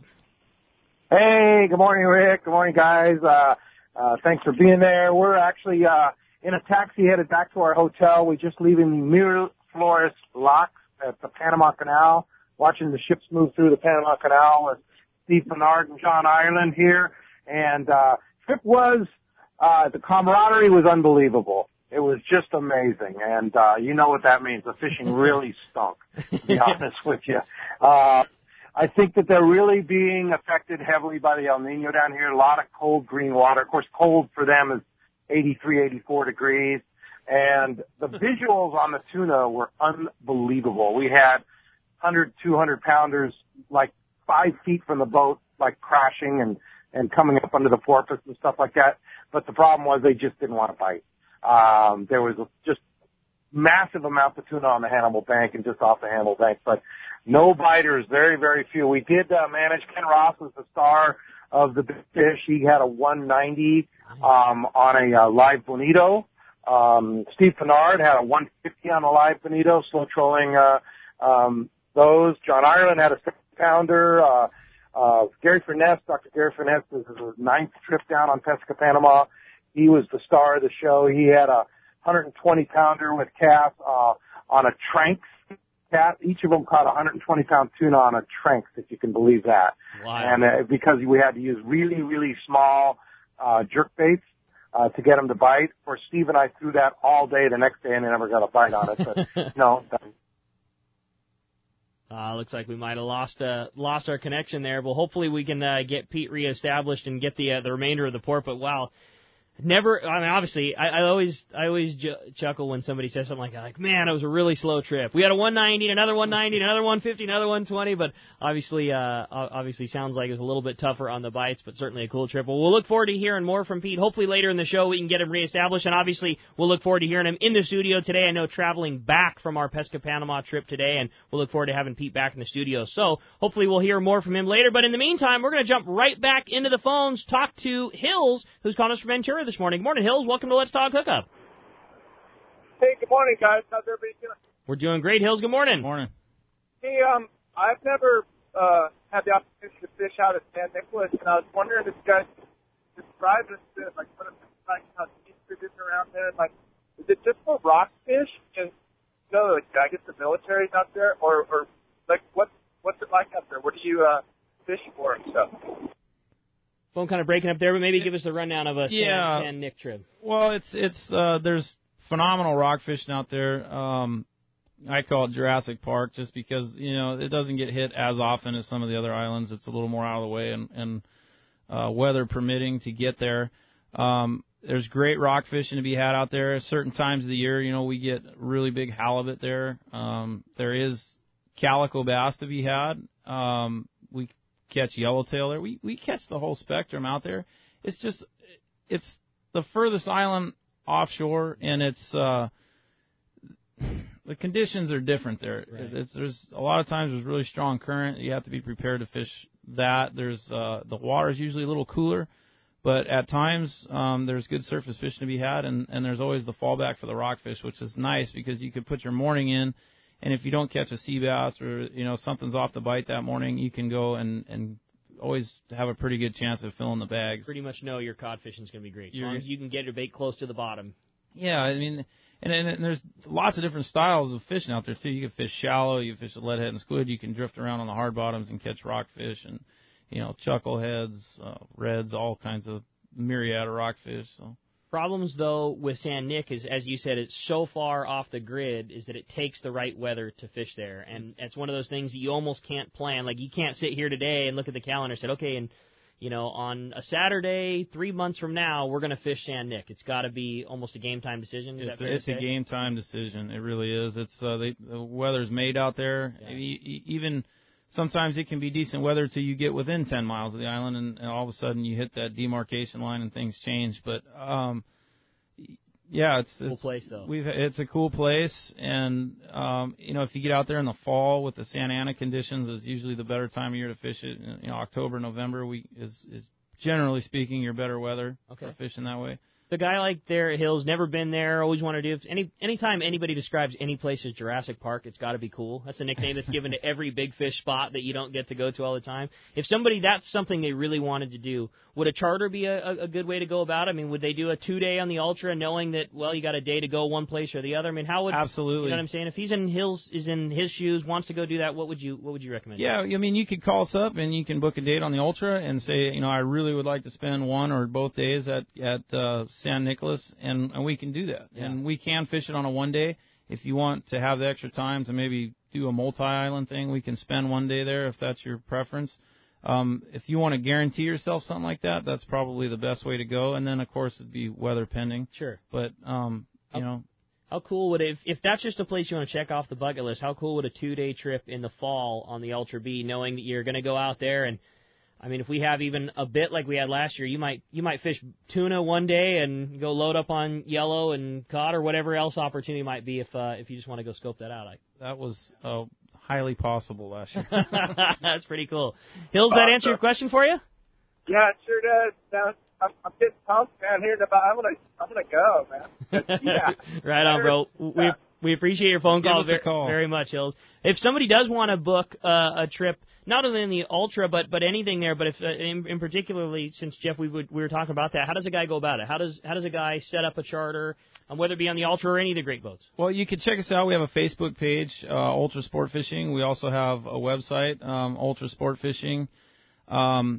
Hey, good morning, Rick. Good morning, guys. Uh, uh, thanks for being there. We're actually uh, in a taxi headed back to our hotel. We're just leaving the Miraflores locks at the Panama Canal, watching the ships move through the Panama Canal with Steve Bernard and John Ireland here. And uh, trip was, uh, the camaraderie was unbelievable. It was just amazing. And uh, you know what that means. The fishing really stunk, to be honest with you. Uh, I think that they're really being affected heavily by the El Nino down here. A lot of cold green water. Of course, cold for them is eighty-three, eighty-four degrees. And the visuals on the tuna were unbelievable. We had one hundred, two hundred pounders like five feet from the boat, like crashing and, and coming up under the porpoise and stuff like that. But the problem was they just didn't want to bite. Um, there was just massive amount of tuna on the Hannibal Bank and just off the Hannibal Bank, but no biters, very, very few. We did uh, manage. Ken Ross was the star of the big fish. He had a one ninety um, on a uh, live bonito. Um, Steve Bernard had a one fifty on a live bonito, slow trolling uh, um, those. John Ireland had a six pounder. Uh, uh, Gary Furness, Doctor Gary Furness, this is his ninth trip down on Pesca Panama. He was the star of the show. He had a one hundred twenty pounder with Cass uh, on a Tranx cat. Each of them caught a one hundred twenty pound tuna on a Tranx, if you can believe that. Wow. And uh, because we had to use really, really small uh, jerk baits uh, to get them to bite. Of course, Steve and I threw that all day the next day and they never got a bite on it. But no. Uh, looks like we might have lost uh, lost our connection there. Well, hopefully we can uh, get Pete reestablished and get the uh, the remainder of the port. But wow. Never, I mean, obviously, I, I always, I always ju- chuckle when somebody says something like that. Like, man, it was a really slow trip. We had a one ninety, another one ninety, another one fifty, another one twenty, but obviously, uh, obviously sounds like it was a little bit tougher on the bites, but certainly a cool trip. Well, we'll look forward to hearing more from Pete. Hopefully later in the show we can get him reestablished, and obviously we'll look forward to hearing him in the studio today. I know traveling back from our Pesca Panama trip today, and we'll look forward to having Pete back in the studio. So hopefully we'll hear more from him later, but in the meantime, we're going to jump right back into the phones, talk to Hills, who's calling us from Ventura this morning. Good morning, Hills. Welcome to Let's Talk Hookup. Hey, good morning, guys. How's everybody doing? We're doing great, Hills. Good morning. Morning. Hey, um, I've never uh, had the opportunity to fish out at San Nicolas, and I was wondering if you guys could describe this bit, like what it's like, how deep it is around there. Like, is it just for rockfish? And you know, like I guess the military's out there, or, or like what what's it like out there? What do you uh, fish for and stuff? Phone kind of breaking up there, but maybe give us a rundown of a yeah. San, San Nick trip. Well, it's it's uh, there's phenomenal rock fishing out there. Um, I call it Jurassic Park just because you know it doesn't get hit as often as some of the other islands. It's a little more out of the way and, and uh, weather permitting to get there. Um, there's great rock fishing to be had out there. At certain times of the year, you know, we get really big halibut there. Um, there is calico bass to be had. Um, we catch yellowtail there. We we catch the whole spectrum out there. It's just it's the furthest island offshore, and it's uh, the conditions are different there. Right. It's, there's a lot of times there's really strong current. You have to be prepared to fish that. There's uh, the water is usually a little cooler, but at times um, there's good surface fishing to be had, and, and there's always the fallback for the rockfish, which is nice because you could put your morning in. And if you don't catch a sea bass or, you know, something's off the bite that morning, you can go and, and always have a pretty good chance of filling the bags. Pretty much know your cod fishing is going to be great. As long as you can get your bait close to the bottom. Yeah, I mean, and, and, and there's lots of different styles of fishing out there, too. You can fish shallow, you can fish with leadhead and squid, you can drift around on the hard bottoms and catch rockfish and, you know, chuckleheads, uh, reds, all kinds of myriad of rockfish, so. Problems, though, with San Nick is, as you said, it's so far off the grid, is that it takes the right weather to fish there. And it's one of those things that you almost can't plan. Like, you can't sit here today and look at the calendar and say, okay, and, you know, on a Saturday, three months from now, we're going to fish San Nick. It's got to be almost a game-time decision. Is it's that fair it's to say? a game-time decision. It really is. It's uh, they, the weather's made out there. Yeah. E- even sometimes it can be decent weather till you get within ten miles of the island, and, and all of a sudden you hit that demarcation line and things change. But um, yeah, it's, it's cool place though. We've it's a cool place, and um, you know, if you get out there in the fall with the Santa Ana conditions, is usually the better time of year to fish it. You know, October, November, we is is generally speaking your better weather Okay. for fishing that way. The guy like there at Hills, never been there, always want to do. Any anytime anybody describes any place as Jurassic Park, it's got to be cool. That's a nickname that's given to every big fish spot that you don't get to go to all the time. If somebody that's something they really wanted to do, would a charter be a, a good way to go about it? I mean, would they do a two day on the Ultra, knowing that well you got a day to go one place or the other? I mean, how would absolutely? You know what I'm saying? If he's in Hills, is in his shoes, wants to go do that, what would you what would you recommend? Yeah, I mean, you could call us up and you can book a date on the Ultra and say, you know, I really would like to spend one or both days at at uh, San Nicolas. And, and we can do that. Yeah. And we can fish it on a one day. If you want to have the extra time to maybe do a multi-island thing, we can spend one day there if that's your preference. Um, if you want to guarantee yourself something like that, that's probably the best way to go. And then, of course, it'd be weather pending. Sure. But, um, you how, know. How cool would it, if, if that's just a place you want to check off the bucket list, how cool would a two-day trip in the fall on the Ultra be, knowing that you're going to go out there and, I mean, if we have even a bit like we had last year, you might you might fish tuna one day and go load up on yellow and cod or whatever else opportunity might be if uh, if you just want to go scope that out. That was uh, highly possible last year. That's pretty cool. Hills, that answer your question for you? Yeah, it sure does. Now, I'm, I'm getting pumped down here. About I'm gonna I'm gonna go, man. Yeah. Right on, bro. We we appreciate your phone call, Give us a very, call very much, Hills. If somebody does want to book uh, a trip, not only in the Ultra, but but anything there, but if uh, in, in particularly, since Jeff, we would, we were talking about that, how does a guy go about it? How does how does a guy set up a charter, um, whether it be on the Ultra or any of the great boats? Well, you can check us out. We have a Facebook page, uh, Ultra Sport Fishing. We also have a website, um, Ultra Sport Fishing, um,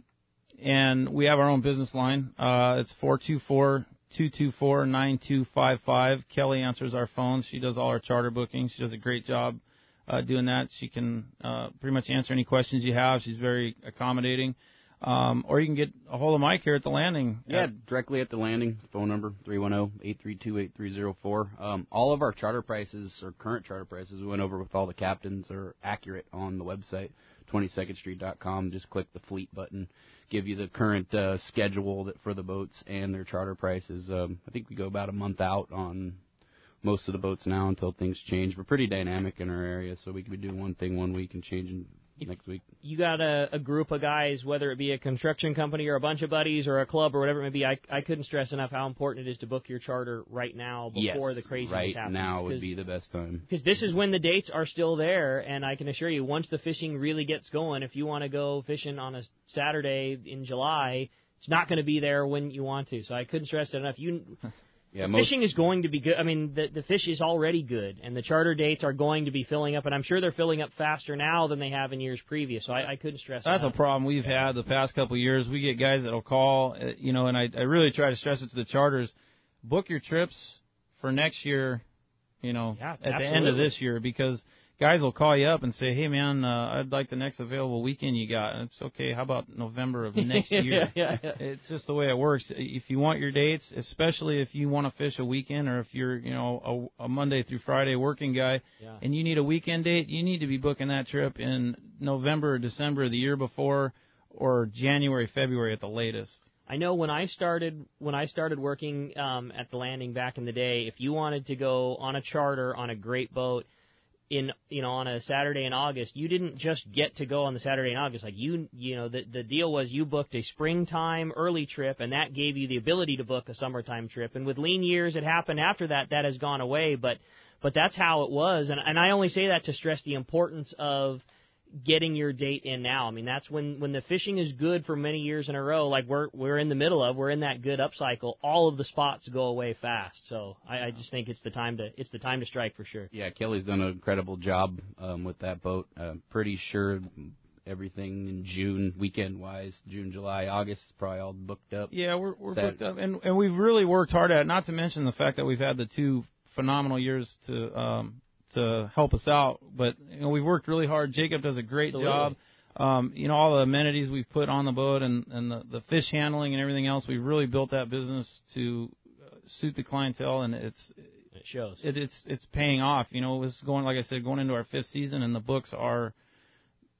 and we have our own business line. Uh, it's four two four, two two four, nine two five five. Kelly answers our phones. She does all our charter bookings. She does a great job Uh, doing that. She can uh, pretty much answer any questions you have. She's very accommodating. Um, or you can get a hold of Mike here at the landing. Yeah, at, directly at the landing. Phone number, three one zero, eight three two, eight three zero four. Um, all of our charter prices, or current charter prices, we went over with all the captains, are accurate on the website, twenty-second street dot com. Just click the fleet button, give you the current uh, schedule that for the boats and their charter prices. Um, I think we go about a month out on most of the boats now until things change. We're pretty dynamic in our area, so we could be doing one thing one week and changing next week. You got a, a group of guys, whether it be a construction company or a bunch of buddies or a club or whatever it may be, I, I couldn't stress enough how important it is to book your charter right now before yes, the craziness right happens. now would be the best time. Because this is when the dates are still there, and I can assure you, once the fishing really gets going, if you want to go fishing on a Saturday in July, it's not going to be there when you want to. So I couldn't stress it enough. You... Yeah, most fishing is going to be good. I mean, the the fish is already good, and the charter dates are going to be filling up, and I'm sure they're filling up faster now than they have in years previous. So I, I couldn't stress That's enough. a problem we've had the past couple of years. We get guys that'll call, uh, you know, and I, I really try to stress it to the charters, book your trips for next year, you know, yeah, at the absolutely. end of this year, because guys will call you up and say, hey, man, uh, I'd like the next available weekend you got. And it's okay. How about November of next year? yeah, yeah, yeah. It's just the way it works. If you want your dates, especially if you want to fish a weekend or if you're, you know, a, a Monday through Friday working guy yeah. and you need a weekend date, you need to be booking that trip in November or December of the year before or January, February at the latest. I know when I started when I started working um, at the landing back in the day, if you wanted to go on a charter on a great boat, in you know on a Saturday in August, you didn't just get to go on the Saturday in August. Like you you know the the deal was you booked a springtime early trip, and that gave you the ability to book a summertime trip. And with lean years, it happened after that. That has gone away, but but that's how it was. And and I only say that to stress the importance of getting your date in now. I mean, that's when when the fishing is good for many years in a row, like we're we're in the middle of, we're in that good upcycle. All of the spots go away fast. So I, I just think it's the time to it's the time to strike for sure. Yeah, Kelly's done an incredible job um, with that boat. Uh, pretty sure everything in June, weekend wise, June, July, August is probably all booked up. Yeah, we're we're Set. booked up, and and we've really worked hard at it. Not to mention the fact that we've had the two phenomenal years to um, to help us out. But you know, we've worked really hard. Jacob does a great Absolutely. job. Um, you know, all the amenities we've put on the boat and, and the, the fish handling and everything else, we've really built that business to uh, suit the clientele, and it's it shows. It, it's it's paying off. You know, it was going, like I said, going into our fifth season, and the books are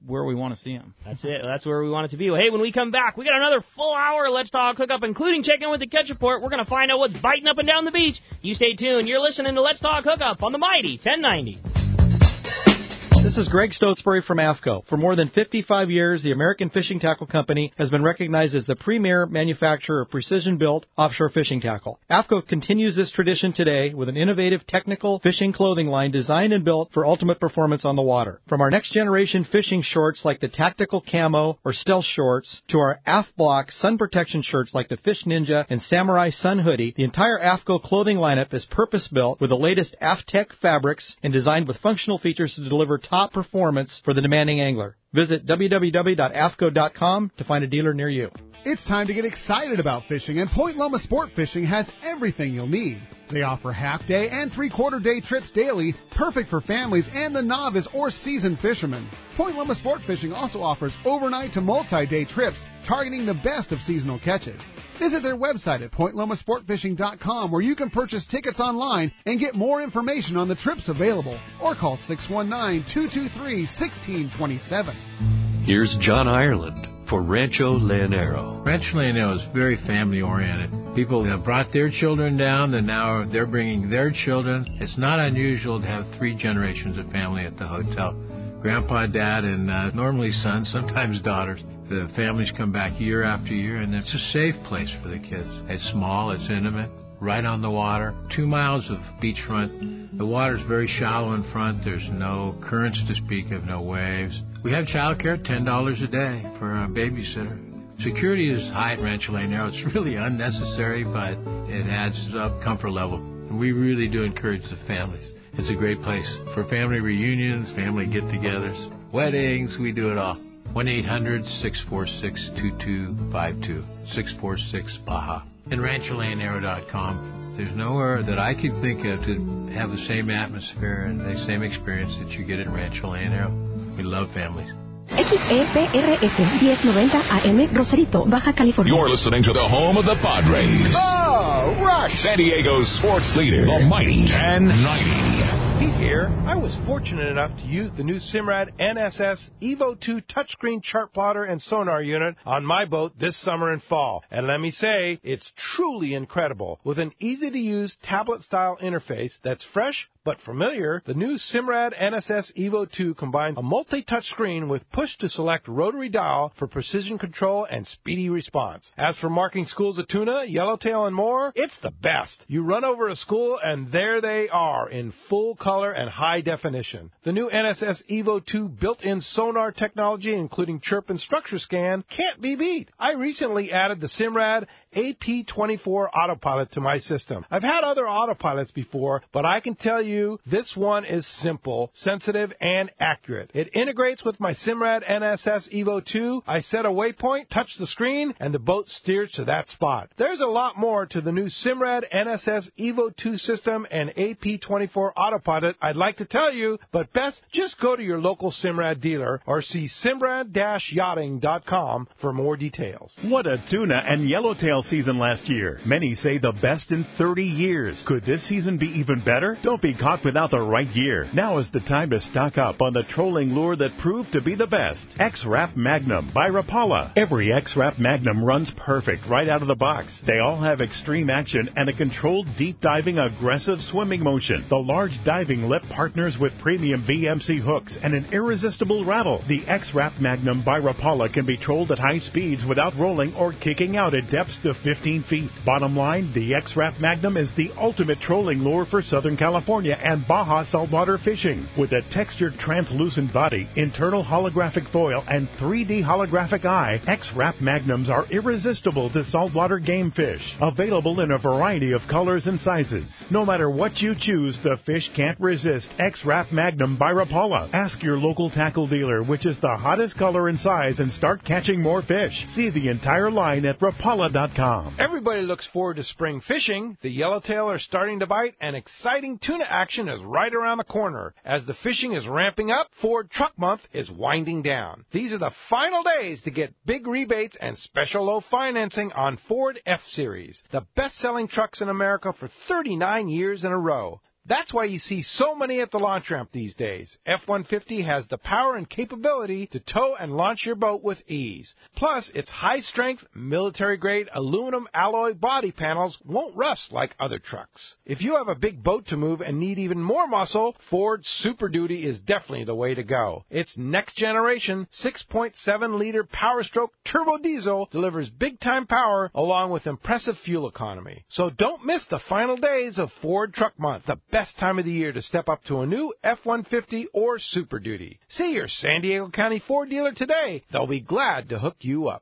where we want to see them. That's it. That's where we want it to be. Well, hey, when we come back, we got another full hour of Let's Talk Hookup, including checking with the Catch Report. We're going to find out what's biting up and down the beach. You stay tuned. You're listening to Let's Talk Hookup on the Mighty ten ninety. This is Greg Stotesbury from A F C O. For more than fifty-five years, the American Fishing Tackle Company has been recognized as the premier manufacturer of precision-built offshore fishing tackle. A F C O continues this tradition today with an innovative technical fishing clothing line designed and built for ultimate performance on the water. From our next-generation fishing shorts like the Tactical Camo or Stealth Shorts to our A F Block sun protection shirts like the Fish Ninja and Samurai Sun Hoodie, the entire A F C O clothing lineup is purpose-built with the latest AFTech fabrics and designed with functional features to deliver top performance for the demanding angler. Visit w w w dot a f c o dot com to find a dealer near you. It's time to get excited about fishing, and Point Loma Sport Fishing has everything you'll need. They offer half-day and three-quarter day trips daily, perfect for families and the novice or seasoned fishermen. Point Loma Sport Fishing also offers overnight to multi-day trips, targeting the best of seasonal catches. Visit their website at point loma sport fishing dot com, where you can purchase tickets online and get more information on the trips available, or call six one nine, two two three, one six two seven. Here's John Ireland for Rancho Leonero. Rancho Leonero is very family-oriented. People have brought their children down, and now they're bringing their children. It's not unusual to have three generations of family at the hotel. Grandpa, Dad, and uh, normally sons, sometimes daughters. The families come back year after year, and it's a safe place for the kids. It's small, it's intimate, right on the water, two miles of beachfront. The water's very shallow in front. There's no currents to speak of, no waves. We have childcare, ten dollars a day for a babysitter. Security is high at Rancho Leonero. It's really unnecessary, but it adds up comfort level. And we really do encourage the families. It's a great place for family reunions, family get-togethers, weddings. We do it all. one eight hundred, six four six, two two five two, six four six, B A H A. And rancho leonero dot com. There's nowhere that I can think of to have the same atmosphere and the same experience that you get at Rancho Leonero. We love families. X E P R S ten ninety A M, Rosarito, Baja California. You're listening to the home of the Padres. Oh, right. San Diego's sports leader, the Mighty ten ninety. Pete here. I was fortunate enough to use the new Simrad N S S Evo two touchscreen chart plotter and sonar unit on my boat this summer and fall. And let me say, it's truly incredible. With an easy-to-use tablet-style interface that's fresh but familiar, the new Simrad N S S Evo two combines a multi-touch screen with push-to-select rotary dial for precision control and speedy response. As for marking schools of tuna, yellowtail, and more, it's the best. You run over a school, and there they are in full color and high definition. The new N S S Evo two built-in sonar technology, including chirp and structure scan, can't be beat. I recently added the Simrad A P twenty-four autopilot to my system. I've had other autopilots before, but I can tell you this one is simple, sensitive, and accurate. It integrates with my Simrad N S S Evo two. I set a waypoint, touch the screen, and the boat steers to that spot. There's a lot more to the new Simrad N S S Evo two system and A P twenty-four autopilot I'd like to tell you, but best just go to your local Simrad dealer or see simrad dash yachting dot com for more details. What a tuna and yellowtail season last year. Many say the best in thirty years. Could this season be even better? Don't be caught without the right gear. Now is the time to stock up on the trolling lure that proved to be the best. X-Rap Magnum by Rapala. Every X-Rap Magnum runs perfect right out of the box. They all have extreme action and a controlled deep diving aggressive swimming motion. The large diving lip partners with premium B M C hooks and an irresistible rattle. The X-Rap Magnum by Rapala can be trolled at high speeds without rolling or kicking out at depths to fifteen feet. Bottom line, the X-Rap Magnum is the ultimate trolling lure for Southern California and Baja saltwater fishing. With a textured translucent body, internal holographic foil, and three D holographic eye, X-Rap Magnums are irresistible to saltwater game fish. Available in a variety of colors and sizes. No matter what you choose, the fish can't resist X-Rap Magnum by Rapala. Ask your local tackle dealer which is the hottest color and size and start catching more fish. See the entire line at rapala dot com. Everybody looks forward to spring fishing. The yellowtail are starting to bite, and exciting tuna action is right around the corner. As the fishing is ramping up, Ford Truck Month is winding down. These are the final days to get big rebates and special low financing on Ford F-Series, the best-selling trucks in America for thirty-nine years in a row. That's why you see so many at the launch ramp these days. F one fifty has the power and capability to tow and launch your boat with ease. Plus, its high-strength, military-grade aluminum alloy body panels won't rust like other trucks. If you have a big boat to move and need even more muscle, Ford Super Duty is definitely the way to go. Its next-generation six point seven liter Power Stroke turbo diesel delivers big-time power along with impressive fuel economy. So don't miss the final days of Ford Truck Month, the best time of the year to step up to a new F one fifty or Super Duty. See your San Diego County Ford dealer today. They'll be glad to hook you up.